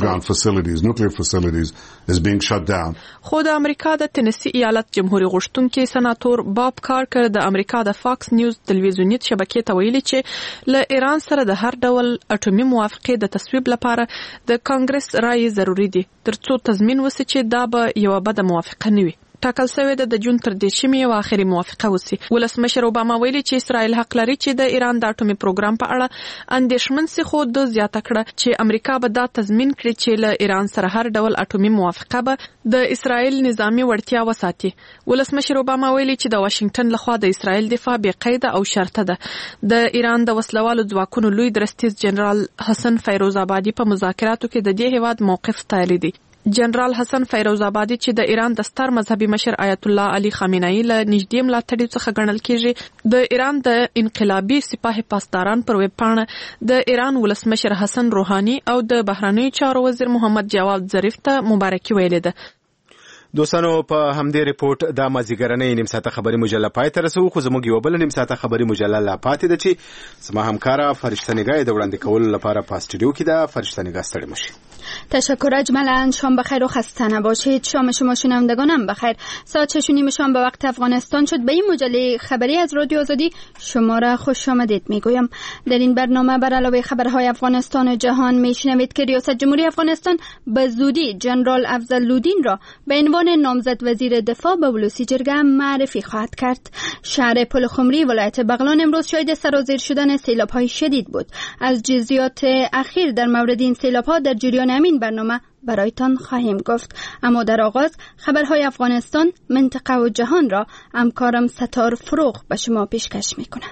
شوې. خو د امریکا د تنسي ایالت جمهوریت غوښتونکي سناتور باب کارکر د امریکا د فاکس نیوز تلویزیوني شبکې ته ویلي چې له ایران سره د هر ډول اټومي موافقې د تصویب لپاره د کانګرس رائے ضروری دي ترڅو تضمین وشي چې دا به یو بده موافقه نه وي. ټاکل شوې ده د جون تر دېرشمې یوه آخري موافقه وشي. ولسمشر اوباما ویلي چې اسرائیل حق لري چې د ایران د اټومي پروګرام په اړه اندېښمن شي، خو د زیاته کړه چې امریکا به دا تضمین کړي چې له ایران سره هر ډول اټومي موافقه به د اسرائیل نظامي وړتیا وساتي. ولسمشر اوباما ویلي چې د واشنگټن لخوا د اسرائیل دفاع بې قیده او شرطه ده. د ایران د وسلوالو ځواکونو لوی درستیز جنرال حسن فیروز آبادي په مذاکراتو کې د دې هیواد موقف ستایلی دی. جنرال حسن فیروز آبادي چې د ایران د ستر مذهبي مشر آیت الله علي خامنه‌ای له نږدې ملاتړي څخه ګڼل کېږي، د ایران د انقلابي سپاه پاسداران پر ویب پاڼه د ایران ولسمشر حسن روحاني او د بهرنیو چارو وزیر محمد جواد ظریف ته مبارکي ویلې ده. دوستانو په همدې ریپورت د مازیګرنۍ نیم ساعته خبري مجله پای ته رسو، خو زموږ یو بل نیم ساعته خبري مجله لا پاتې ده چې زما همکاره فرشته نگاه د وړاندې کولو لپاره په استودیو کې ده. فرشته نگاه ستړي مشي. تشکر اجملا. شام بخیر و خسته نباشید. شام شما شنوندگانم بخیر. ساعت شش و نیم شام به وقت افغانستان شد. به این مجله خبری از رادیو آزادی شما را خوش آمدید میگویم. در این برنامه بر علاوه خبرهای افغانستان و جهان میشنوید که ریاست جمهوری افغانستان به زودی جنرال افضل لودین را به عنوان نامزد وزیر دفاع به ولسی جرگه معرفی خواهد کرد. شهر پلخمری ولایت بغلان امروز شاهد سرازیر شدن سیلاب‌های شدید بود. از جزئیات اخیر در مورد این سیلاب‌ها در جریان همین برنامه برایتان خواهیم گفت. اما در آغاز خبرهای افغانستان، منطقه و جهان را همکارم ستار فروغ به شما پیشکش میکنه.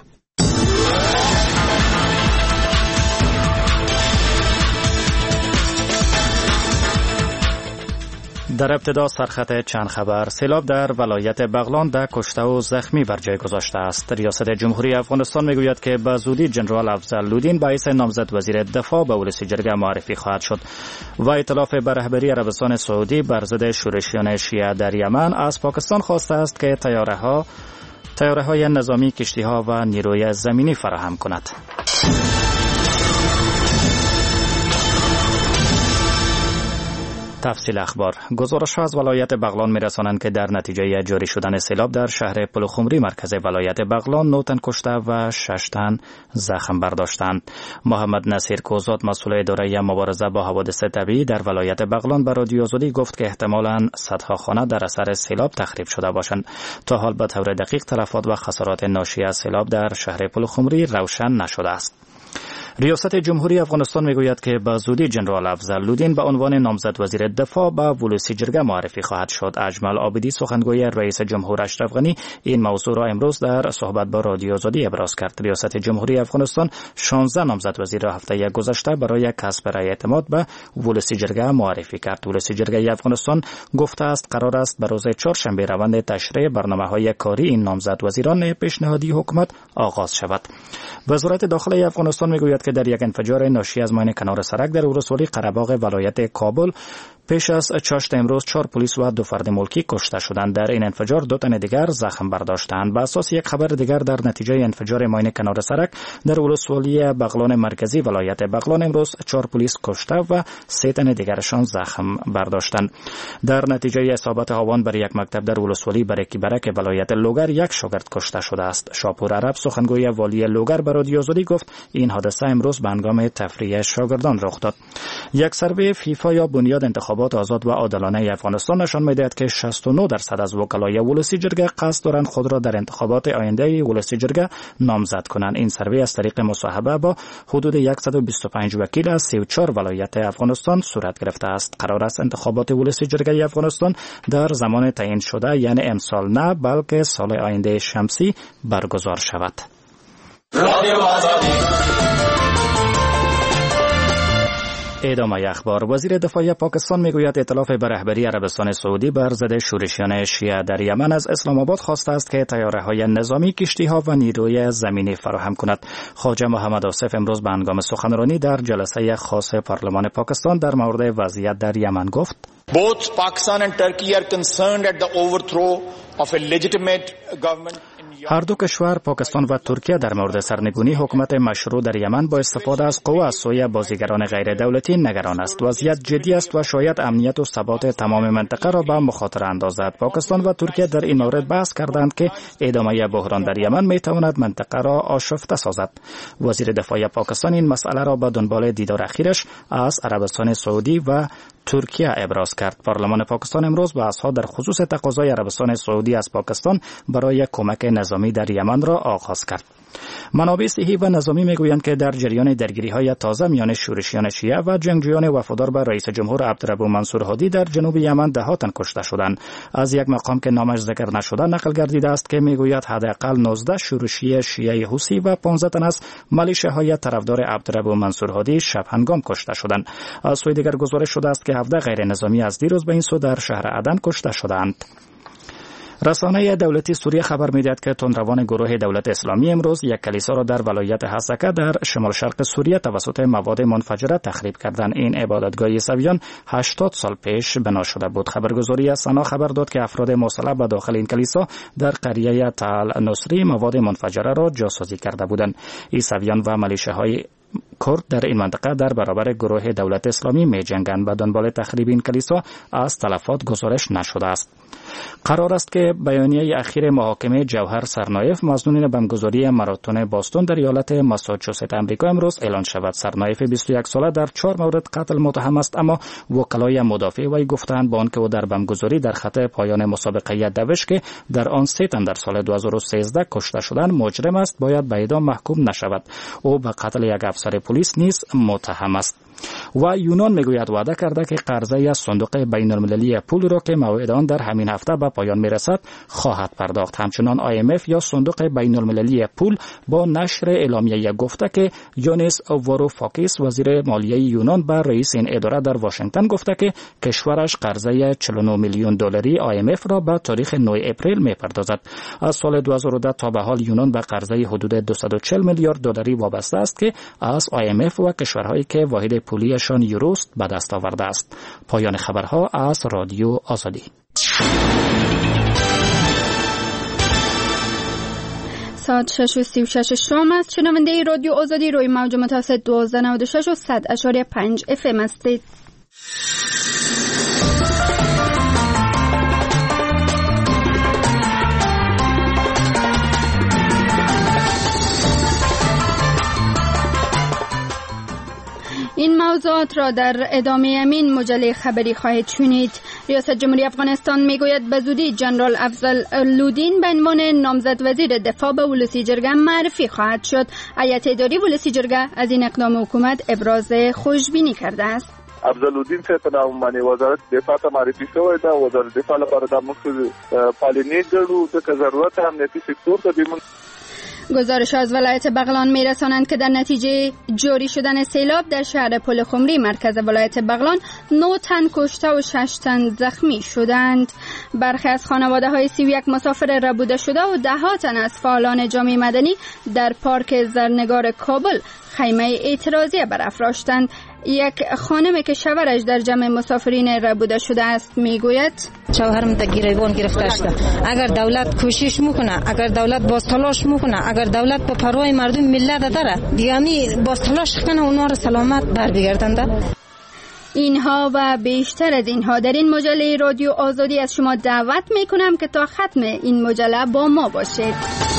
در ابتدا سرخط چند خبر. سیلاب در ولایت بغلان ده کشته و زخمی بر جای گذاشته است. ریاست جمهوری افغانستان میگوید که به زودی جنرال افضل لودین باعث نامزد وزیر دفاع به ولسی جرگه معرفی خواهد شد. و ائتلاف به رهبری عربستان سعودی بر ضد شورشیان شیعه در یمن از پاکستان خواسته است که طیاره ها طیاره های نظامی، کشتی ها و نیروی زمینی فراهم کند. تفصیل اخبار. گزارش‌ها از ولایت بغلان می‌رسانند که در نتیجه جاری شدن سیلاب در شهر پلخمری مرکز ولایت بغلان نه تن کشته و شش تن زخم برداشتند. محمد نصیر کوزاد مسئول اداره مبارزه با حوادث طبیعی در ولایت بغلان به رادیو آزادی گفت که احتمالاً صدها خانه در اثر سیلاب تخریب شده باشند. تا حال به طور دقیق تلفات و خسارات ناشی از سیلاب در شهر پلخمری روشن نشده است. ریاست جمهوری افغانستان میگوید که به زودی جنرال افضل لودین به عنوان نامزد وزیر دفاع به ولسی جرگه معرفی خواهد شد. اجمل عابدی سخنگوی رئیس جمهور اشرف غنی این موضوع را امروز در صحبت با رادیو آزادی ابراز کرد. ریاست جمهوری افغانستان شانزده نامزد وزیر را هفته گذشته برای کسب رأی اعتماد به ولسی جرگه معرفی کرد. ولسی جرگه افغانستان گفته است قرار است به روز چهارشنبه روند تشریع برنامه‌های کاری این نامزد وزیران پیشنهادی حکومت آغاز شود. وزارت داخلی افغانستان میگوید که در یک انفجار ناشی از ماین کنار سرک در ولسوالی قره‌باغ ولایت کابل پیش از چاشت امروز چهار پلیس و دو فرد ملکی کشته شدند. در این انفجار دو تن دیگر زخم برداشتند. به اساس یک خبر دیگر در نتیجه انفجار ماین کنار سرک در ولسوالی بغلان مرکزی ولایت بغلان امروز چهار پلیس کشته و سه تن دیگرشان زخم برداشتند. در نتیجه اصابت هاوان بر یک مکتب در ولسوالی برکی برک ولایت لوگر یک شاگرد کشته شده است. شاپور عرب سخنگوی والی لوگر به رادیو آزادی گفت این حادثه امروز به هنگام تفریح شاگردان رخ داد. یک سروی فیفا یا بنیاد انتخابات آزاد و عادلانه افغانستان نشان می‌دهد که شصت و نه درصد از وکلای ولسی جرگه قصد دارند خود را در انتخابات آینده ولسی جرگه نامزد کنند. این سروی از طریق مصاحبه با حدود صد و بیست و پنج وکیل از سی و چهار ولایت افغانستان صورت گرفته است. قرار است انتخابات ولسی جرگه افغانستان در زمان تعیین شده یعنی امسال نه بلکه سال آینده شمسی برگزار شود. ادامه اخبار. وزیر دفاع پاکستان میگوید ائتلاف به رهبری عربستان سعودی بر ضد شورشیان شیعه در یمن از اسلام آباد خواسته است که طیاره‌های نظامی، کشتی‌ها و نیروی زمینی فراهم کند. خواجه محمد آصف امروز به هنگام سخنرانی در جلسه خاص پارلمان پاکستان در مورد وضعیت در یمن گفت: Both Pakistan and Turkey are concerned at the overthrow of a legitimate government. هر دو کشور پاکستان و ترکیه در مورد سرنگونی حکومت مشروع در یمن با استفاده از قوا از سوی بازیگران غیر دولتی نگران است. وضعیت جدی است و شاید امنیت و ثبات تمام منطقه را به مخاطره اندازد. پاکستان و ترکیه در این مورد بحث کردند که ادامه بحران در یمن می تواند منطقه را آشفته سازد. وزیر دفاع پاکستان این مسئله را به دنبال دیدار اخیرش از عربستان سعودی و ترکیه ابراز کرد. پارلمان پاکستان امروز بحث‌ها در خصوص تقاضای عربستان سعودی از پاکستان برای کمک نظامی در یمن را آغاز کرد. منابع صحی و نظامی میگویند که در جریان درگیری‌های تازه میان شورشیان شیعه و جنگجویان وفادار به رئیس جمهور عبدالرب منصور هادی در جنوب یمن ده ها تن کشته شدند. از یک مقام که نامش ذکر نشده نقل گردیده است که میگوید حداقل نوزده شورشی شیعه حوثی و پانزده تن از ملیشه‌های طرفدار عبدالرب منصور هادی شب هنگام کشته شدند. از سوی دیگر گزارش شده است که هفده غیر نظامی از دیروز به این سو در شهر عدن کشته شدند. رسانه دولتی سوریه خبر می‌دهد که تندروان گروه دولت اسلامی امروز یک کلیسا را در ولایت حسکه در شمال شرق سوریه توسط مواد منفجره تخریب کردند. این عبادتگاه عیسویان هشتاد سال پیش بنا شده بود. خبرگزاری سنا خبر داد که افراد مسلح به داخل این کلیسا در قریه تل نصری مواد منفجره را جاسوزی کرده بودند. عیسویان و ملیشه‌های کرد در این منطقه در برابر گروه دولت اسلامی می جنگند. به دنبال تخریب این کلیسا از تلفات گزارش نشده است. قرار است که بیانیه اخیر محاکمه جوهر سرنایف مظنون بمبگذاری ماراتون باستون در ایالت ماساچوست امریکا امروز اعلان شود. سرنایف بیست و یک ساله در چهار مورد قتل متهم است، اما وکلای مدافع وی گفتند با آنکه او در بمبگذاری در خط پایان مسابقه دوش که در آن سه تن در سال دو هزار و سیزده کشته شدند مجرم است، باید به اعدام محکوم نشود. او به قتل یک افسر پلیس نیز متهم است. و یونان میگوید وعده کرده که قرضه از صندوق بین المللی پول را که موعد آن در همین هفته به پایان میرسد خواهد پرداخت. همچنان آی ام اف یا صندوق بین المللی پول با نشر اعلامیه گفته که یونس واروفاکیس وزیر مالیه یونان بر رئیس این اداره در واشنگتن گفته که کشورش قرضه چهل و نه میلیون دلاری آی ام اف را به تاریخ نه اپریل میپردازد. از سال دو هزار و ده تا به حال یونان به قرضه حدود دویست و چهل میلیارد دلاری وابسته است که از آی ام اف و کشورهایی که واحد پولیشان یوروست به دست آورده است. پایان خبرها از رادیو آزادی. ساعت شش و سی و شش شام است. شنونده رادیو آزادی روی موج متوسط دوازده نود و شش و صد اشاری پنج اف ام هستید. این موضوعات را در ادامه امین مجله خبری خواهید شنید. ریاست جمهوری افغانستان میگوید به زودی جنرال افضل لودین به عنوان نامزد وزیر دفاع به ولسی جرگه معرفی خواهد شد. هیئت اداری ولسی جرگه از این اقدام حکومت ابراز خوشبینی کرده است. افضلالدین صاحب په نام باندې وزارت دفاع ته معرفي شوی دا. وزارت دفاع لپاره د موږ پالنې ګړو د ضرورت امنیتي سکتور ته د گزارش از ولایت بغلان میرسانند که در نتیجه جاری شدن سیلاب در شهر پل خمری مرکز ولایت بغلان نه تن کشته و شش تن زخمی شدند. برخی از خانواده های سی و یک مسافر ربوده شده و ده ها تن از فعالان جامعه مدنی در پارک زرنگار کابل خیمه اعتراضی برافراشتند. یک خانم که شوهرش در جمع مسافرین ربوده شده است میگوید شوهرم در گریبان گرفته شده. اگر دولت کوشش میکنه، اگر دولت باز تلاش میکنه، اگر دولت به پروای مردم ملت داره دیگه باز تلاش کنه اونها رو سلامت بر بگردنده. اینها و بیشتر از اینها در این مجله رادیو آزادی از شما دعوت میکنم که تا ختم این مجله با ما باشید.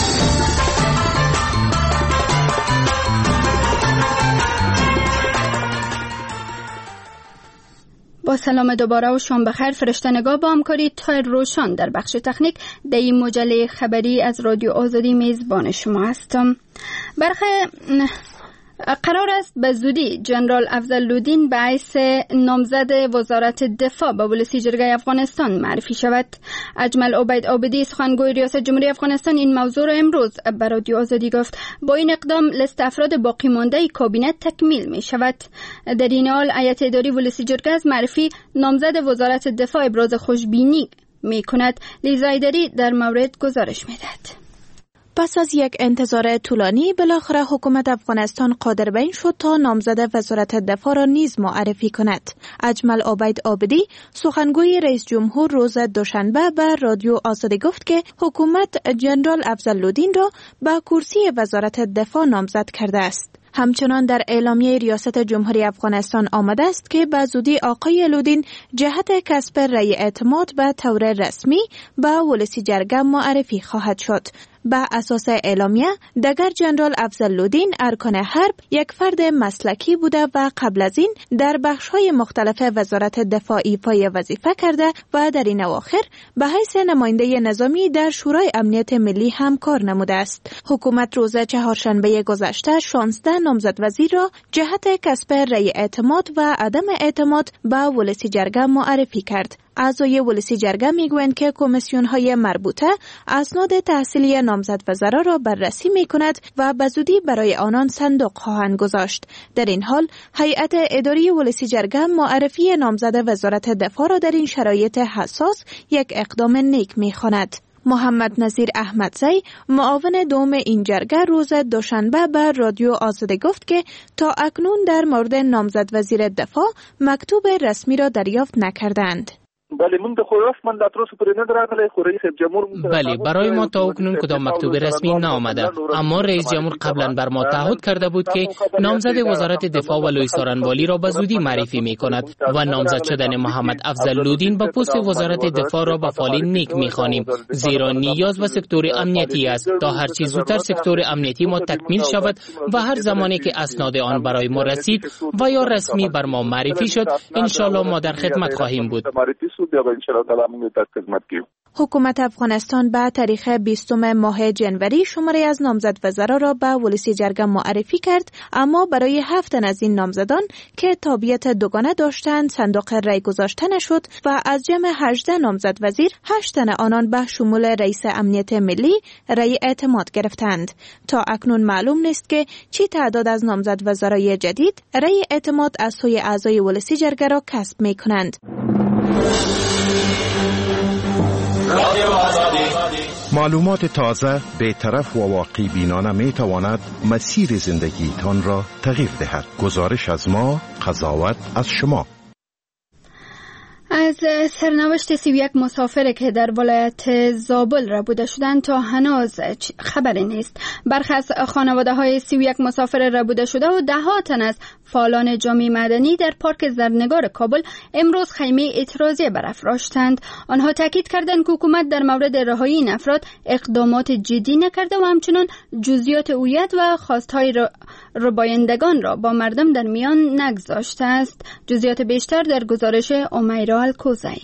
با سلام دوباره و شام بخیر. فرشته‌نگار با همکاری تایر روشان در بخش تکنیک در این مجله خبری از رادیو آزادی میزبان شما هستم. برخی قرار است به زودی جنرال افضل لودین به حیث نامزد وزارت دفاع به ولسی جرگه افغانستان معرفی شود. اجمل عبید عابدی سخنگوی ریاست جمهوری افغانستان این موضوع را امروز به رادیو آزادی گفت. با این اقدام لیست افراد باقی مانده کابینت تکمیل می شود. در این حال هیئت اداری ولسی جرگه از معرفی نامزد وزارت دفاع ابراز خوشبینی می کند. لیزا ایدری در مورد گزارش می دهد. پس از یک انتظار طولانی بالاخره حکومت افغانستان قادر به این شد تا نامزد وزارت دفاع را نیز معرفی کند. اجمل عبید عابدی سخنگوی رئیس جمهور روز دوشنبه به رادیو آزادی گفت که حکومت جنرال افضل لودین را به کرسی وزارت دفاع نامزد کرده است. همچنان در اعلامیه ریاست جمهوری افغانستان آمده است که به زودی آقای لودین جهت کسب رأی اعتماد به طور رسمی به ولسی جرگه معرفی خواهد شد. به اساس اعلامیه دگر جنرال افضل لودین ارکان حرب یک فرد مسلکی بوده و قبل از این در بخش‌های مختلف وزارت دفاع ایفای وظیفه کرده و در این اواخر به حیث نماینده نظامی در شورای امنیت ملی هم کار نموده است. حکومت روز چهارشنبه گذشته شانزده نامزد وزیر را جهت کسب رأی اعتماد و عدم اعتماد به ولسی جرگه معرفی کرد. اعضای ولسی جرگه میگویند که کمیسیون های مربوطه اسناد تحصیلی نامزد وزرا را بررسی می کند و به زودی برای آنان صندوق خواهند گذاشت. در این حال هیئت اداری ولسی جرگه معرفی نامزد وزارت دفاع را در این شرایط حساس یک اقدام نیک می خواند. محمد نظیر احمدزی معاون دوم این جرگه روز دوشنبه به رادیو آزادی گفت که تا اکنون در مورد نامزد وزیر دفاع مکتوب رسمی را دریافت نکردند. بله من د خو رسما د تر اوسه پورې نه راغلی خو رئیس جمهور بله برای ما تا اکنون کدام مکتوب رسمی نآمده، اما رئیس جمهور قبلا بر ما تعهد کرده بود که نامزد وزارت دفاع و لوی سارنوالی را به زودی معرفی می کند و نامزد شدن محمد افضل لودین به پست وزارت دفاع را به فال نیک می خوانیم، زیرا نیاز به سکتور امنیتی است تا هر چیز زودتر سکتور امنیتی ما تکمیل شود و هر زمانی که اسناد آن برای ما رسید و یا رسمی بر ما معرفی شد ان شاء الله ما در خدمت خواهیم بود. حکومت افغانستان به تاریخ بیستم ماه جنوری شماره از نامزد وزرا را به ولسی جرگه معرفی کرد، اما برای هفت تن از این نامزدان که تابعیت دوگانه داشتند صندوق رای گذاشته نشد و از جمع هجده نامزد وزیر هشت تن آنان به شمول رئیس امنیت ملی رای اعتماد گرفتند. تا اکنون معلوم نیست که چی تعداد از نامزد وزرای جدید رای اعتماد از سوی اعضای ولسی جرگه را کسب می کنند. معلومات تازه، بی‌طرف و واقع بینانه می تواند مسیر زندگیتان را تغییر دهد. گزارش از ما، قضاوت از شما. از سرنوشت سی و یک مسافر که در ولایت زابل ربوده شدند تا هنوز خبری نیست. برخی از خانواده های سی و یک مسافر ربوده شده و ده ها تن از فعالان جامعه مدنی در پارک زرنگار کابل امروز خیمه اعتراضی برافراشتند. آنها تاکید کردند که حکومت در مورد رهایی این افراد اقدامات جدی نکرده و همچنین جزئیات هویت و خواستهای ربایندگان را با مردم در میان نگذاشته است. جزئیات بیشتر در گزارش امیرا الکوزی.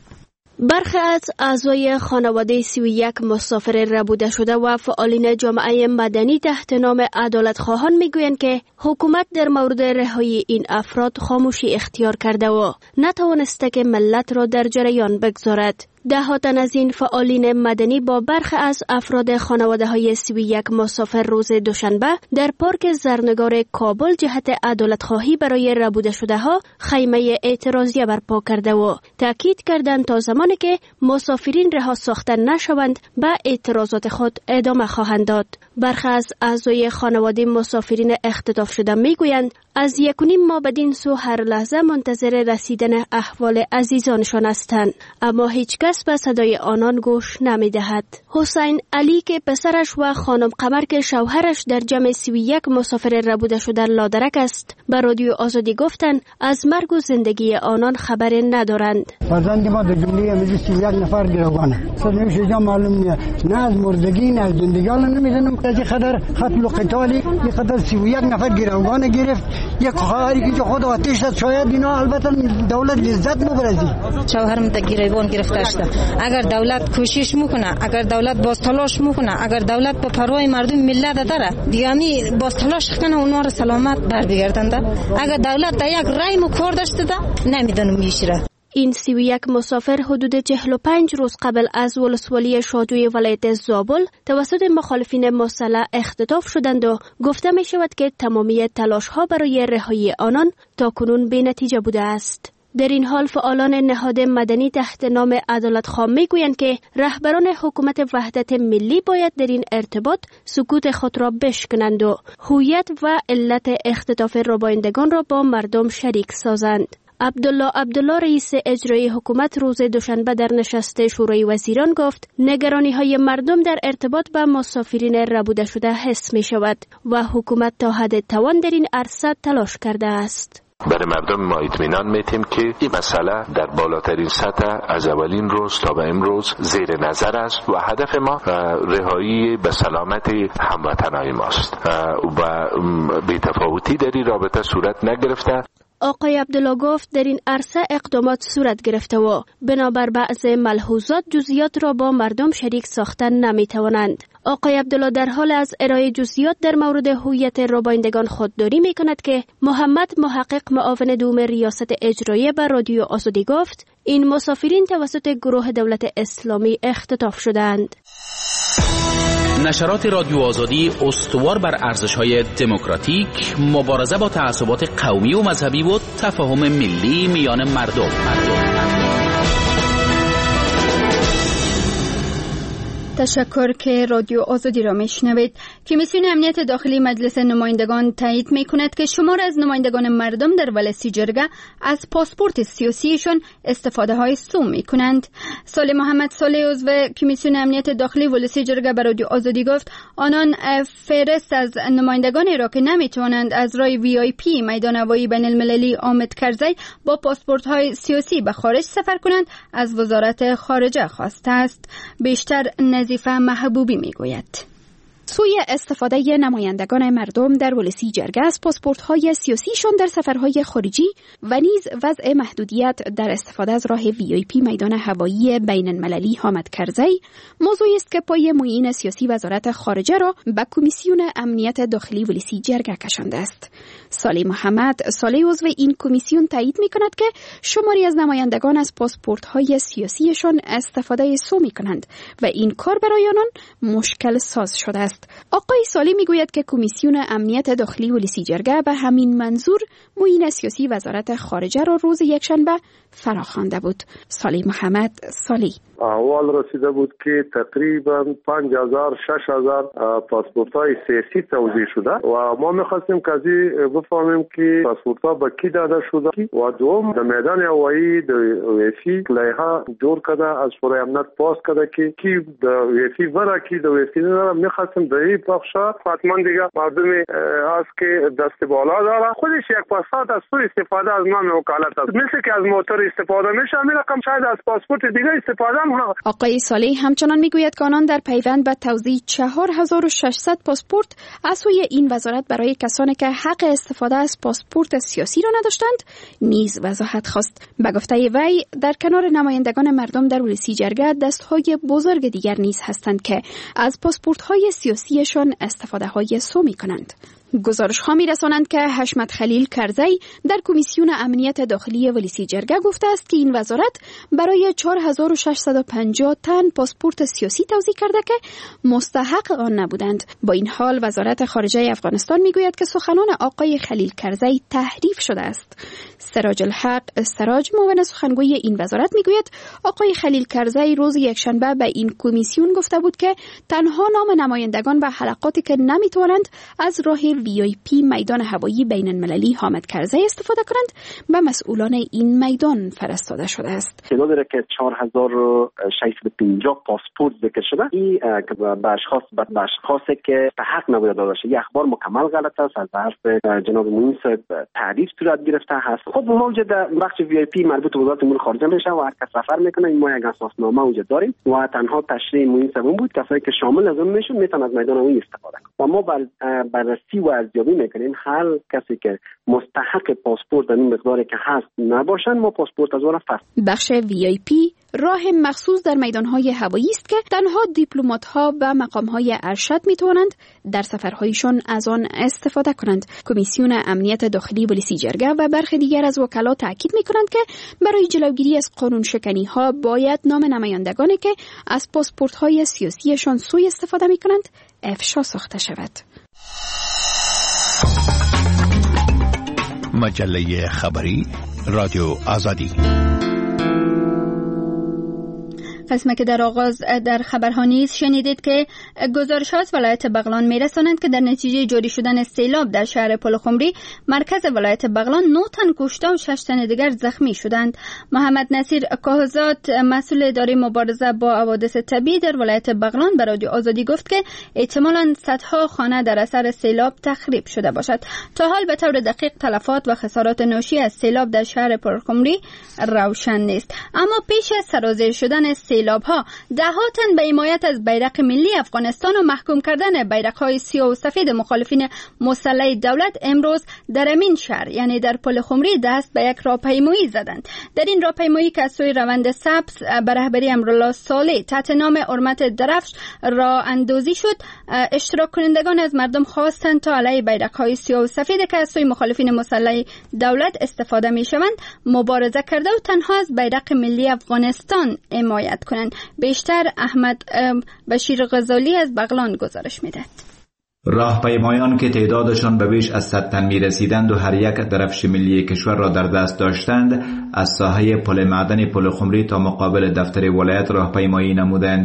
برخی از اعضای خانواده سی و یک مسافر ربوده شده و فعالین جامعه مدنی تحت نام عدالت خواهان میگویند که حکومت در مورد رهایی این افراد خاموشی اختیار کرده و نتوانسته که ملت را در جریان بگذارد. ده ها تن از این فعالین مدنی با برخی از افراد خانواده های سی و یک مسافر روز دوشنبه در پارک زرنگار کابل جهت عدالت خواهی برای ربوده شده ها خیمه اعتراضی برپا کرده و تاکید کردند تا زمانی که مسافرین رها ساخته نشوند به اعتراضات خود ادامه خواهند داد. برخی از اعضای خانواده مسافرین اختطاف شده میگویند از یک و نیم ماه بدین سو هر لحظه منتظر رسیدن احوال عزیزانشان هستند، اما هیچ کس به صدای آنان گوش نمیدهد. حسین علی که پسرش و خانم قمر که شوهرش در جمع سی و یک مسافر ربوده شده لادرک است به رادیو آزادی گفتند از مرگ و زندگی آنان خبر ندارند. فرزند ما در جمله امیزی سی و یک نفر گروگانه سرنوشت جا معلوم نیست، نه از مردگی نه از زندگی. الان نمیدونم که خطر قتل و قتالی یک خطر سی و یک نفر گروگانه گرفت. یک خواهری که خود آتش داد، شاید اینا البته دولت لذت نبرزی. شوهرم تا گریبان گرفته شده. اگر دولت کوشش میکنه، اگر دولت باز تلاش میکنه، اگر دولت به پروای مردم ملت داره دیگه باز تلاش کنه اونها رو سلامت بر بگردنده. اگر دولت تا یک رای مو کار داشته ده نمیدونم میشه. این سی و یک مسافر حدود چهل و پنج روز قبل از ولسوالی شادوی ولایت زابل توسط مخالفین مسلح اختطاف شدند و گفته می شود که تمامی تلاش ها برای رهایی آنان تا کنون بی نتیجه بوده است. در این حال فعالان نهاد مدنی تحت نام عدالت خواه می گویند که رهبران حکومت وحدت ملی باید در این ارتباط سکوت خود را بشکنند و هویت و علت اختطاف ربایندگان را با مردم شریک سازند. عبدالله عبدالله رئیس اجرایی حکومت روز دوشنبه در نشست شورای وزیران گفت نگرانی های مردم در ارتباط با مسافرین ربوده شده حس می شود و حکومت تا حد توان در این عرصه تلاش کرده است. برای مردم ما اطمینان میتیم که این مسئله در بالاترین سطح از اولین روز تا به امروز زیر نظر است و هدف ما رهایی به سلامت هموطنان ماست و بی‌تفاوتی در این رابطه صورت نگرفته. آقای عبدالله گفت در این عرصه اقدامات صورت گرفته و بنابر بعض ملحوظات جزئیات را با مردم شریک ساختن نمی توانند. آقای عبدالله در حال از ارائه جزئیات در مورد هویت ربایندگان خودداری می کند که محمد محقق معاون دوم ریاست اجرایی بر رادیو آزادی گفت این مسافرین توسط گروه دولت اسلامی اختطاف شدند. نشرات رادیو آزادی استوار بر ارزش‌های دموکراتیک، مبارزه با تعصبات قومی و مذهبی و تفاهم ملی میان مردم. مردم. تشکر که رادیو آزادی را میشنوید. کمیسیون امنیت داخلی مجلس نمایندگان تایید میکند که شمار از نمایندگان مردم در ولسی جرگه از پاسپورت سیاسیشان استفاده های سو میکنند. صالح محمد صالح عضو کمیسیون امنیت داخلی ولسی جرگه به رادیو آزادی گفت آنان فهرست از نمایندگانی را که نمیتوانند از راه وی آی پی میدان هوایی بین المللی حامد کرزی با پاسپورت های سیاسی به خارج سفر کنند از وزارت خارجه خواسته است. بیشتر نظیفه محبوبی میگوید. سوی استفاده نمایندگان مردم در ولسی جرگه از پاسپورت‌های سیاسیشان در سفرهای خارجی و نیز وضع محدودیت در استفاده از راه وی آی پی میدان هوایی بین المللی حامد کرزی موضوعی است که پای معین سیاسی وزارت خارجه را به کمیسیون امنیت داخلی ولسی جرگه کشانده است. صالح محمد صالح عضو این کمیسیون تایید می‌کند که شماری از نمایندگان از پاسپورت‌های سیاسیشان استفاده سو می‌کنند و این کار برای آنان مشکل ساز شده است. آقای صالح میگوید که کمیسیون امنیت داخلی ولسی جرگه به همین منظور معین سیاسی وزارت خارجه را روز یکشنبه فراخوانده بود. صالح محمد صالح احوال رسیده بود که تقریبا پنج هزار شش هزار پاسپورت های سیاسی توزیع شده و ما میخواستیم که بفهمیم که پاسپورت ها به کی داده شده و دوم در میدان هوایی د ویسی لایحه جوړ کړه از شورای امنیت پاس کړه که کی د ویسی ورا کی د ویسی نه میخواستیم در این بخشا حتما دیگه مردم هست که دست بالا داره خودش یک پاسپورت از سوی استفاده از نام وکالت است مثل که از موتور استفاده میشه همین رقم شاید از پاسپورت دیگه استفاده. آقای صالح همچنان میگوید که آنان در پیوند به توزیع چهار هزار و ششصد پاسپورت از سوی این وزارت برای کسانی که حق استفاده از پاسپورت سیاسی را نداشتند نیز وضاحت خواست. به گفته وی در کنار نمایندگان مردم در ولسی جرگه دستهای بزرگ دیگر نیز هستند که از پاسپورت های سیاسیشان استفاده های سو می کنند. گزارش ها می رسانند که حشمت خلیل کرزی در کمیسیون امنیت داخلی ولسی جرگه گفته است که این وزارت برای چهار هزار و ششصد و پنجاه تن پاسپورت سیاسی توزیع کرده که مستحق آن نبودند. با این حال وزارت خارجه افغانستان می گوید که سخنان آقای خلیل کرزی تحریف شده است. سراج الحق سراج معاون سخنگوی این وزارت می گوید آقای خلیل کرزی روز یکشنبه به این کمیسیون گفته بود که تنها نام نمایندگان و حلقاتی که نمی توانند از راه وی آی پی میدان هوایی بین المللی حامد کرزی استفاده کنند به مسئولان این میدان فرستاده شده است. اطلاع داره که چهار هزار و ششصد و پنجاه پاسپورت ذکر شده. این به اشخاص به اشخاصی که حق نباید داده شه. این اخبار مکمل غلط است. از طرف جناب معین صاحب تعریف صورت گرفته هست. خب موجود بخش وی آی پی مربوط به وزارت امور خارجه میشه و هر کس سفر میکنه. این ما یک اساسنامه وجود داریم و تنها تشریح معین صاحب بود کسایی که شامل از اون میشن میتونن از میدان هوایی استفاده کنن. و ما بر بررسی و ارزیابی میکنیم هر کسی که مستحق پاسپورت در این مقداری که هست نباشن ما پاسپورت از اون فصل. بخش وی آی پی راه مخصوص در میدانهای هوایی است که تنها دیپلمات‌ها و مقام‌های ارشد میتوانند در سفرهایشان از آن استفاده کنند. کمیسیون امنیت داخلی ولسی جرگه و برخی دیگر از وکلا تاکید میکنند که برای جلوگیری از قانون شکنی‌ها باید نام نمایندگانی که از پاسپورت‌های سیاسیشان سوء استفاده میکنند افشا ساخته شود. مجله خبری رادیو آزادی. قسمه که در آغاز در خبرها نیز شنیدید که گزارش ها از ولایت بغلان میرسانند که در نتیجه جاری شدن سیلاب در شهر پلخمری مرکز ولایت بغلان نه تن کشته و شش تن دیگر زخمی شدند. محمد نصیر کاهزاد مسئول اداره مبارزه با حوادث طبیعی در ولایت بغلان به رادیو آزادی گفت که احتمالاً صدها خانه در اثر سیلاب تخریب شده باشد. تا حال به طور دقیق تلفات و خسارات ناشی از سیلاب در شهر پلخمری روشن نیست. اما پیش از سرازیر شدن سیلاب ها دهها تن به حمایت از بیرق ملی افغانستان و محکوم کردن بیرق های سیاه و سفید مخالفین مسلح دولت امروز در امین شهر یعنی در پلخمری دست به یک راهپیمایی زدند. در این راهپیمایی که از سوی روند سبز به رهبری امرالله صالح تحت نام حرمت درفش راه اندازی شد، اشتراک کنندگان از مردم خواستند تا علیه بیرق های سیاه و سفید که از سوی مخالفین مسلح دولت استفاده می شوند مبارزه کرده و تنها از بیرق ملی افغانستان حمایت کنند. بیشتر احمد بشیر غزالی از بغلان گزارش میدهد. راهپیمایان که تعدادشان به بیش از صد تن می رسیدند و هر یک درفش ملی کشور را در دست داشتند از ساحه پل معدن پلخمری تا مقابل دفتر ولایت راهپیمایی نمودند.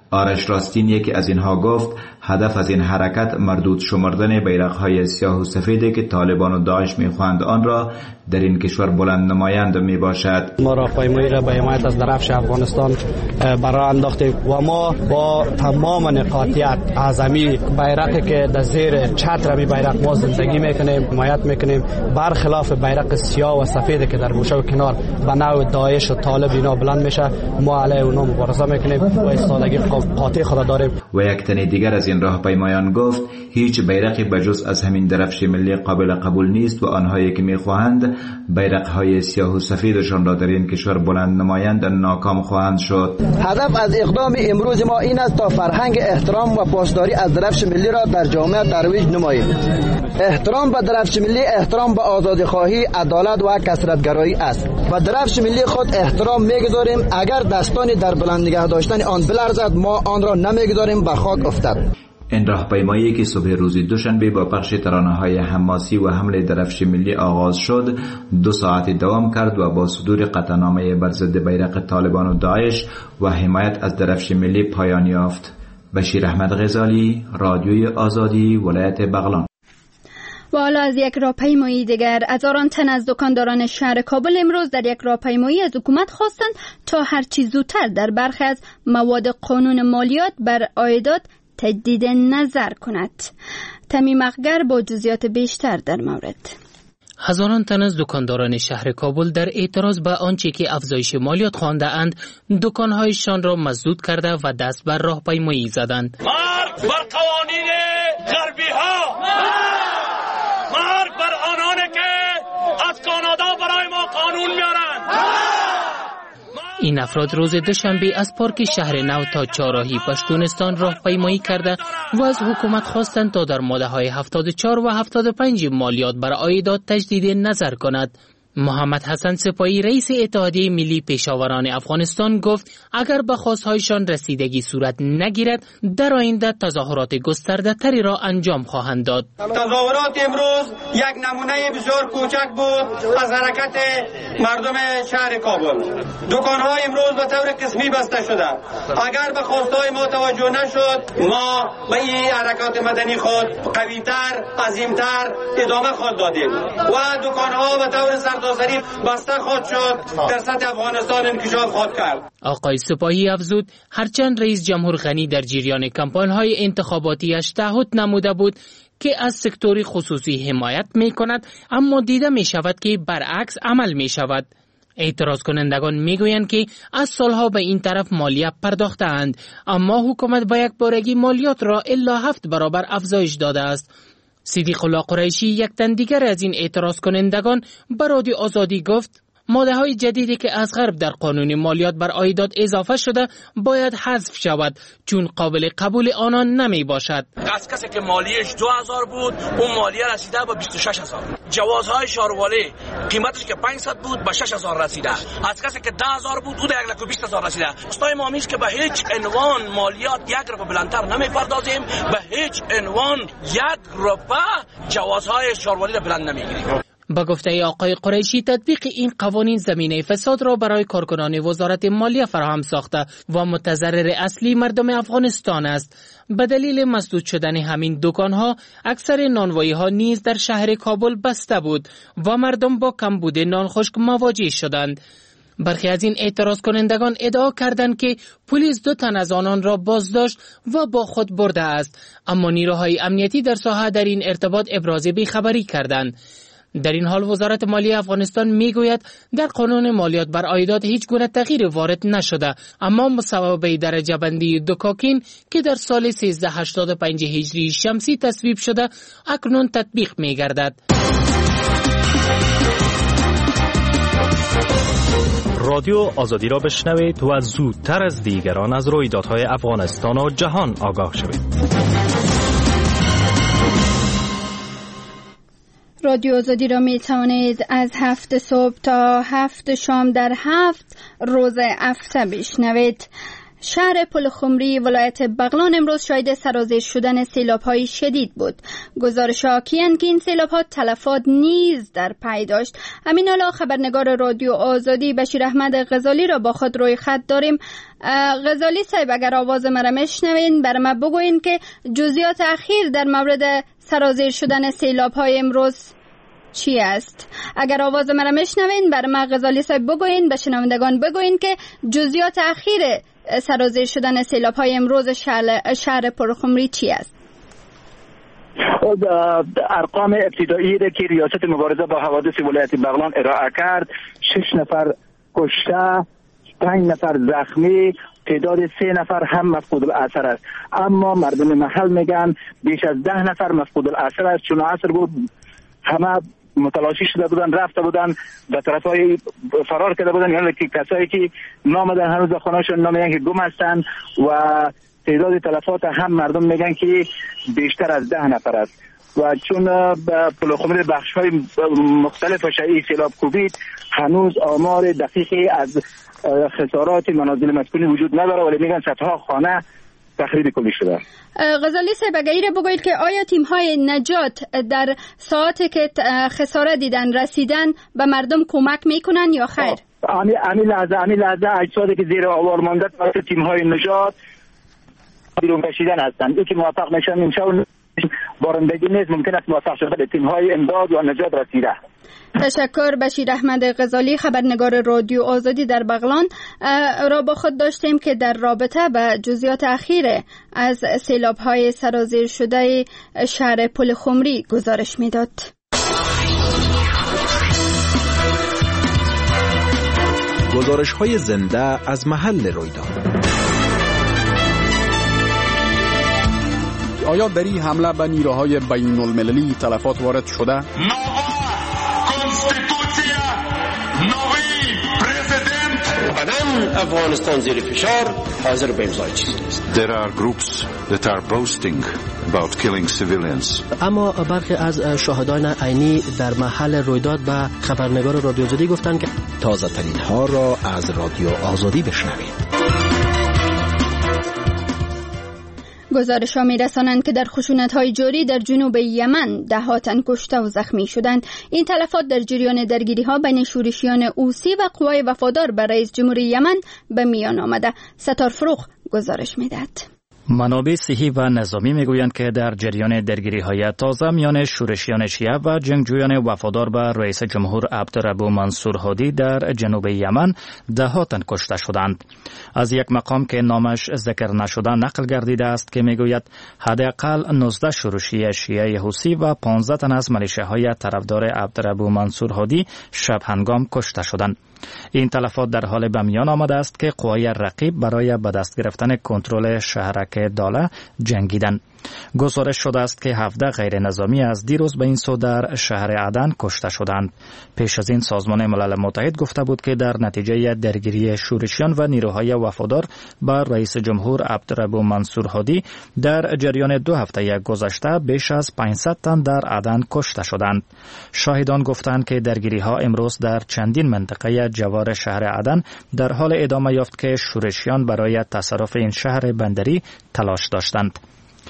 آرش راستین یکی از اینها گفت هدف از این حرکت مردود شمردن بیرق‌های سیاه و سفیدی که طالبان و داعش می‌خواهند آن را در این کشور بلند نمایند می باشد. ما راهپیمایی را به حمایت از درفش افغانستان برای انداختیم و ما با تمام قاطعیت اعظمی بیرقی که در زیر چتر می بیرق ما زندگی میکنیم حمایت میکنیم، برخلاف بیرق سیاه و سفیدی که در گوشه و کنار به نوع داعش و طالب اینا بلند میشه، ما علیه اونها مبارزه میکنیم و ایستادگی قاطع خود داریم. و یک تن دیگر از این راهپیمایان گفت هیچ بیرقی بجز از همین درفش ملی قابل قبول نیست و آنهایی که میخواهند بیرق‌های سیاه و سفیدشان را در این کشور بلند نمایند ناکام خواهند شد. هدف از اقدام امروز ما این است تا فرهنگ احترام و پاسداری از درفش ملی را در جامعه ترویج نماییم. احترام به درفش ملی احترام به آزادی‌خواهی، عدالت و کثرت‌گرایی است. و درفش ملی خود احترام می‌گذاریم. اگر دستانی در بلند نگه داشتن آن بلرزد ما آن را نمی‌گذاریم بر خاک افتد. این راهپیمایی که صبح روز دوشنبه با پخش ترانه‌های حماسی و حمله درفش ملی آغاز شد، دو ساعت دوام کرد و با صدور قطعنامه بر ضد بیرق طالبان و داعش و حمایت از درفش ملی پایان یافت. بشیر احمد غزالی، رادیوی آزادی، ولایت بغلان. و حالا از یک راهپیمایی دیگر، هزاران تن از دکانداران شهر کابل امروز در یک راهپیمایی از حکومت خواستند تا هر چه زودتر در برخی از مواد قانون مالیات بر عایدات تجدید نظر کند. تمیم اخگر با جزئیات بیشتر در مورد. هزاران تن از دکانداران شهر کابل در اعتراض به آنچه که افزایش مالیات خوانده اند دکانهایشان را مسدود کرده و دست بر راهپیمایی زدند. مرگ بر قوانین غربی ها، مرگ بر آنانی که از کانادا برای ما قانون میارند. این افراد روز دوشنبه از پارک شهر نو تا چهارراهی پشتونستان راهپیمایی کرده و از حکومت خواستند تا در ماده‌های هفتاد و چهار و هفتاد و پنج مالیات بر عایدات تجدید نظر کند. محمد حسن سپاهی رئیس اتحادیه ملی پیشاوران افغانستان گفت اگر به خواستهایشان رسیدگی صورت نگیرد در آینده تظاهرات گسترده تری را انجام خواهند داد. تظاهرات امروز یک نمونه بسیار کوچک بود از حرکت مردم شهر کابل. دکان‌ها امروز به طور قسمی بسته شده. اگر به خواستهای ما توجه نشد ما به این حرکات مدنی خود قوی‌تر، عظیم‌تر ادامه خواهد دادیم و دکان‌ها به طور سر ظریف بسته خود شد، در سطح افغانستان انکشاف خود کرد. آقای سپاهی افزود هرچند رئیس جمهور غنی در جریان کمپاین‌های انتخاباتیش تعهد نموده بود که از سکتور خصوصی حمایت می کند، اما دیده می شود که برعکس عمل می شود. اعتراض کنندگان می گویند که از سالها به این طرف مالیه پرداختند، اما حکومت با یک بارگی مالیات را الا هفت برابر افزایش داده است. صدیق الله قریشی یک تن دیگر از این اعتراض کنندگان به رادیو آزادی گفت ماده های جدیدی که از غرب در قانون مالیات بر عایدات اضافه شده باید حذف شود چون قابل قبول آنان نمی باشد. از کسی که مالیش دو هزار بود اون مالیه رسیده به بیست و شش هزار. جوازهای شاروالی قیمتش که پانصد بود به شش هزار رسیده. از کسی که ده هزار بود او به یک لک و بیست هزار رسیده. استای ما میشه که به هیچ عنوان مالیات یک روپه بلندتر نمیپردازیم، به هیچ عنوان یک روپه جوازهای شاروالی را بلند نمیگیریم. با گفته آقای قریشی تطبیق این قوانین زمینه فساد را برای کارکنان وزارت مالیه فراهم ساخته و متضرر اصلی مردم افغانستان است. به دلیل مسدود شدن همین دکانها اکثر نانوایی ها نیز در شهر کابل بسته بود و مردم با کمبود نان خشک مواجه شدند. برخی از این اعتراض کنندگان ادعا کردند که پلیس دو تن از آنان را بازداشت و با خود برده است، اما نیروهای امنیتی در ساحه در این ارتباط ابراز بیخبری کردند. در این حال وزارت مالیه افغانستان میگوید در قانون مالیات بر عایدات هیچ گونه تغییر وارد نشده، اما مصوبه درجه بندی دکاکین که در سال سیزده هشتاد و پنج هجری شمسی تصویب شده اکنون تطبیق میگردد. رادیو آزادی را بشنوید و زودتر از دیگران از رویدادهای افغانستان و جهان آگاه شوید. رادیو آزادی را می توانید از هفت صبح تا هفت شام در هفت روز هفته بشنوید. شهر پلخمری ولایت بغلان امروز شاهد سرازیر شدن سیلاب‌های شدید بود. گزارش حاکیان که این سیلاب‌ها تلفات نیز در پی داشت. همین حالا خبرنگار رادیو آزادی بشیر احمد غزالی را با خود روی خط داریم. غزالی صاحب، اگر آواز مرا میشنوین بر ما بگوین که جزئیات اخیر در مورد سرازیر شدن سیلاب‌های امروز چی است؟ اگر آواز مرا میشنوین بر ما غزالی صاحب بگوین، به شنوندگان بگوین که جزئیات اخیر سرازیر شدن سیلاب‌های امروز شهر, شهر پلخمری چی است؟ ارقام ابتدایی را که ریاست مبارزه با حوادث ولایت بغلان ارائه کرد، شش نفر کشته، پنج نفر زخمی، تعداد سه نفر هم مفقود الاثر است. اما مردم محل میگن بیش از ده نفر مفقود الاثر است، چون اثر بود همه متلاشی شده بودن، رفته بودن به طرفای فرار کرده بودن، یعنی که کسایی که نامدن هنوز خونه‌شون نمیگن که گم هستن و تعداد تلفات هم مردم میگن که بیشتر از ده نفر است. و چون پلخمری بخش‌های مختلف شایع سیلاب کوبید، هنوز آمار دقیقی از خسارات منازل مسکونی وجود نداره، ولی میگن صدها خانه تخریب کلی شده. غزالی صاحب، اگر بگویید که آیا تیم‌های نجات در ساعتی که خسارت دیدن رسیدن به مردم کمک میکنن یا خیر؟ امی لحظه امی لحظه اجسادی که زیر آوار مانده توسط تیم‌های نجات بیرون کشیدن هستند. یکی موفق نشن انشاءالله بارندگی نیست، ممکن است موفق شده به تیم‌های امداد و نجات رسیده. تشکر. بشیر احمد غزالی، خبرنگار رادیو آزادی در بغلان را با خود داشتیم که در رابطه به جزئیات اخیر از سیلاب‌های سرازیر شده شهر پلخمری گزارش میداد. گزارش‌های زنده از محل رویداد. آیا در این حمله به نیروهای بین المللی تلفات وارد شده؟ افغانستان زیر فشار حاضر به امضای چیزی نیست. There are groups that are boasting about killing civilians. اما برخی از شاهدان عینی در محل رویداد به خبرنگار رادیو آزادی گفتند که تازه ترین ها را از رادیو آزادی بشنوید. گزارش‌ها می‌رسانند که در خشونت‌های جاری در جنوب یمن ده‌ها تن کشته و زخمی شدند. این تلفات در جریان درگیری‌ها بین شورشیان حوثی و قوای وفادار به رئیس جمهوری یمن به میان آمده. ستار فروخ گزارش می‌دهد. منابع صحی و نظامی میگویند که در جریان درگیری‌های تازه میان شورشیان شیعه و جنگجویان وفادار به رئیس جمهور عبدالربو منصور هادی در جنوب یمن ده‌ها تن کشته شدند. از یک مقام که نامش ذکر نشده نقل گردیده است که میگوید حداقل نوزده شورشی شیعه حوثی و پانزده تن از ملیشه‌های طرفدار عبدالربو منصور هادی شب هنگام کشته شدند. این تلفات در حال به میان آمده است که قوای رقیب برای به دست گرفتن کنترل شهرک داله جنگیدند. گزارش شده است که هفده غیر نظامی از دیروز به این سو در شهر عدن کشته شدند. پیش از این سازمان ملل متحد گفته بود که در نتیجه درگیری شورشیان و نیروهای وفادار با رئیس جمهور عبدالربو منصور هادی در جریان دو هفته گذشته بیش از پانصد تن در عدن کشته شدند. شاهدان گفتند که درگیری ها امروز در چندین منطقه جوار شهر عدن در حال ادامه یافت که شورشیان برای تصرف این شهر بندری تلاش داشتند.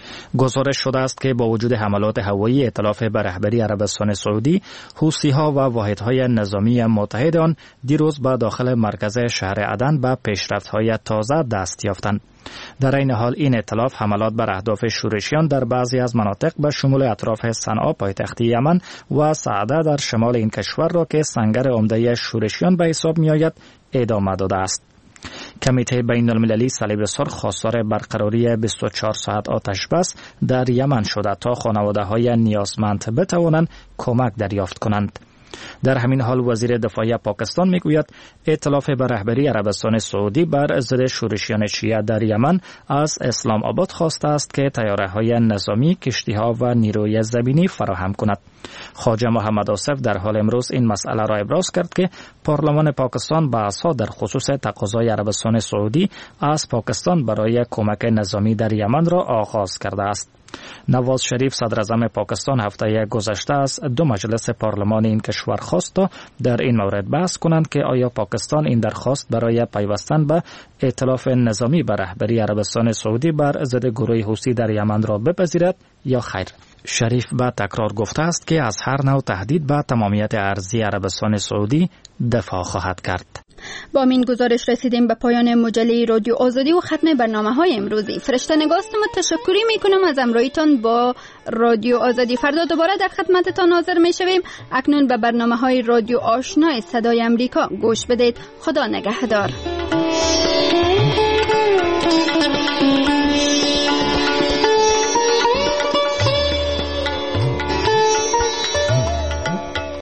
گزارش شده است که با وجود حملات هوایی ائتلاف به رهبری عربستان سعودی، حوثی‌ها و واحدهای نظامی متحد آن دیروز به داخل مرکز شهر عدن به پیشرفت‌های تازه دست یافتند. در این حال این ائتلاف حملات بر اهداف شورشیان در بعضی از مناطق به شمول اطراف صنعا پایتخت یمن و سعده در شمال این کشور را که سنگر عمده شورشیان به حساب می‌آید ادامه داده است. کمیته بین المللی صلیب سرخ خواستار برقراری بیست و چهار ساعت آتش بس در یمن شده تا خانواده‌های نیازمند بتوانند کمک دریافت کنند. در همین حال وزیر دفاع پاکستان میگوید ائتلاف به رهبری عربستان سعودی بر ضد شورشیان شیعه در یمن از اسلام آباد خواسته است که طیاره‌های نظامی، کشتی‌ها و نیروی زمینی فراهم کند. خواجه محمد آصف در حال امروز این مسئله را ابراز کرد که پارلمان پاکستان بحث‌ها در خصوص تقاضای عربستان سعودی از پاکستان برای کمک نظامی در یمن را آغاز کرده است. نواز شریف صدر اعظم پاکستان هفته گذشته از دو مجلس پارلمان این کشور خواست تا در این مورد بحث کنند که آیا پاکستان این درخواست برای پیوستن به ائتلاف نظامی به رهبری عربستان سعودی بر ضد گروه حوثی در یمن را بپذیرد یا خیر. شریف به تکرار گفته است که از هر نوع تهدید به تمامیت ارضی عربستان سعودی دفاع خواهد کرد. با این گزارش رسیدیم به پایان مجله رادیو آزادی و ختم برنامه‌های امروزی. فرشته نگاست ما تشکری میکنم از همراهیتان با رادیو آزادی. فردا دوباره در خدمتتان حاضر میشویم. اکنون به برنامه‌های رادیو آشنای صدای امریکا گوش بدید. خدا نگهدار.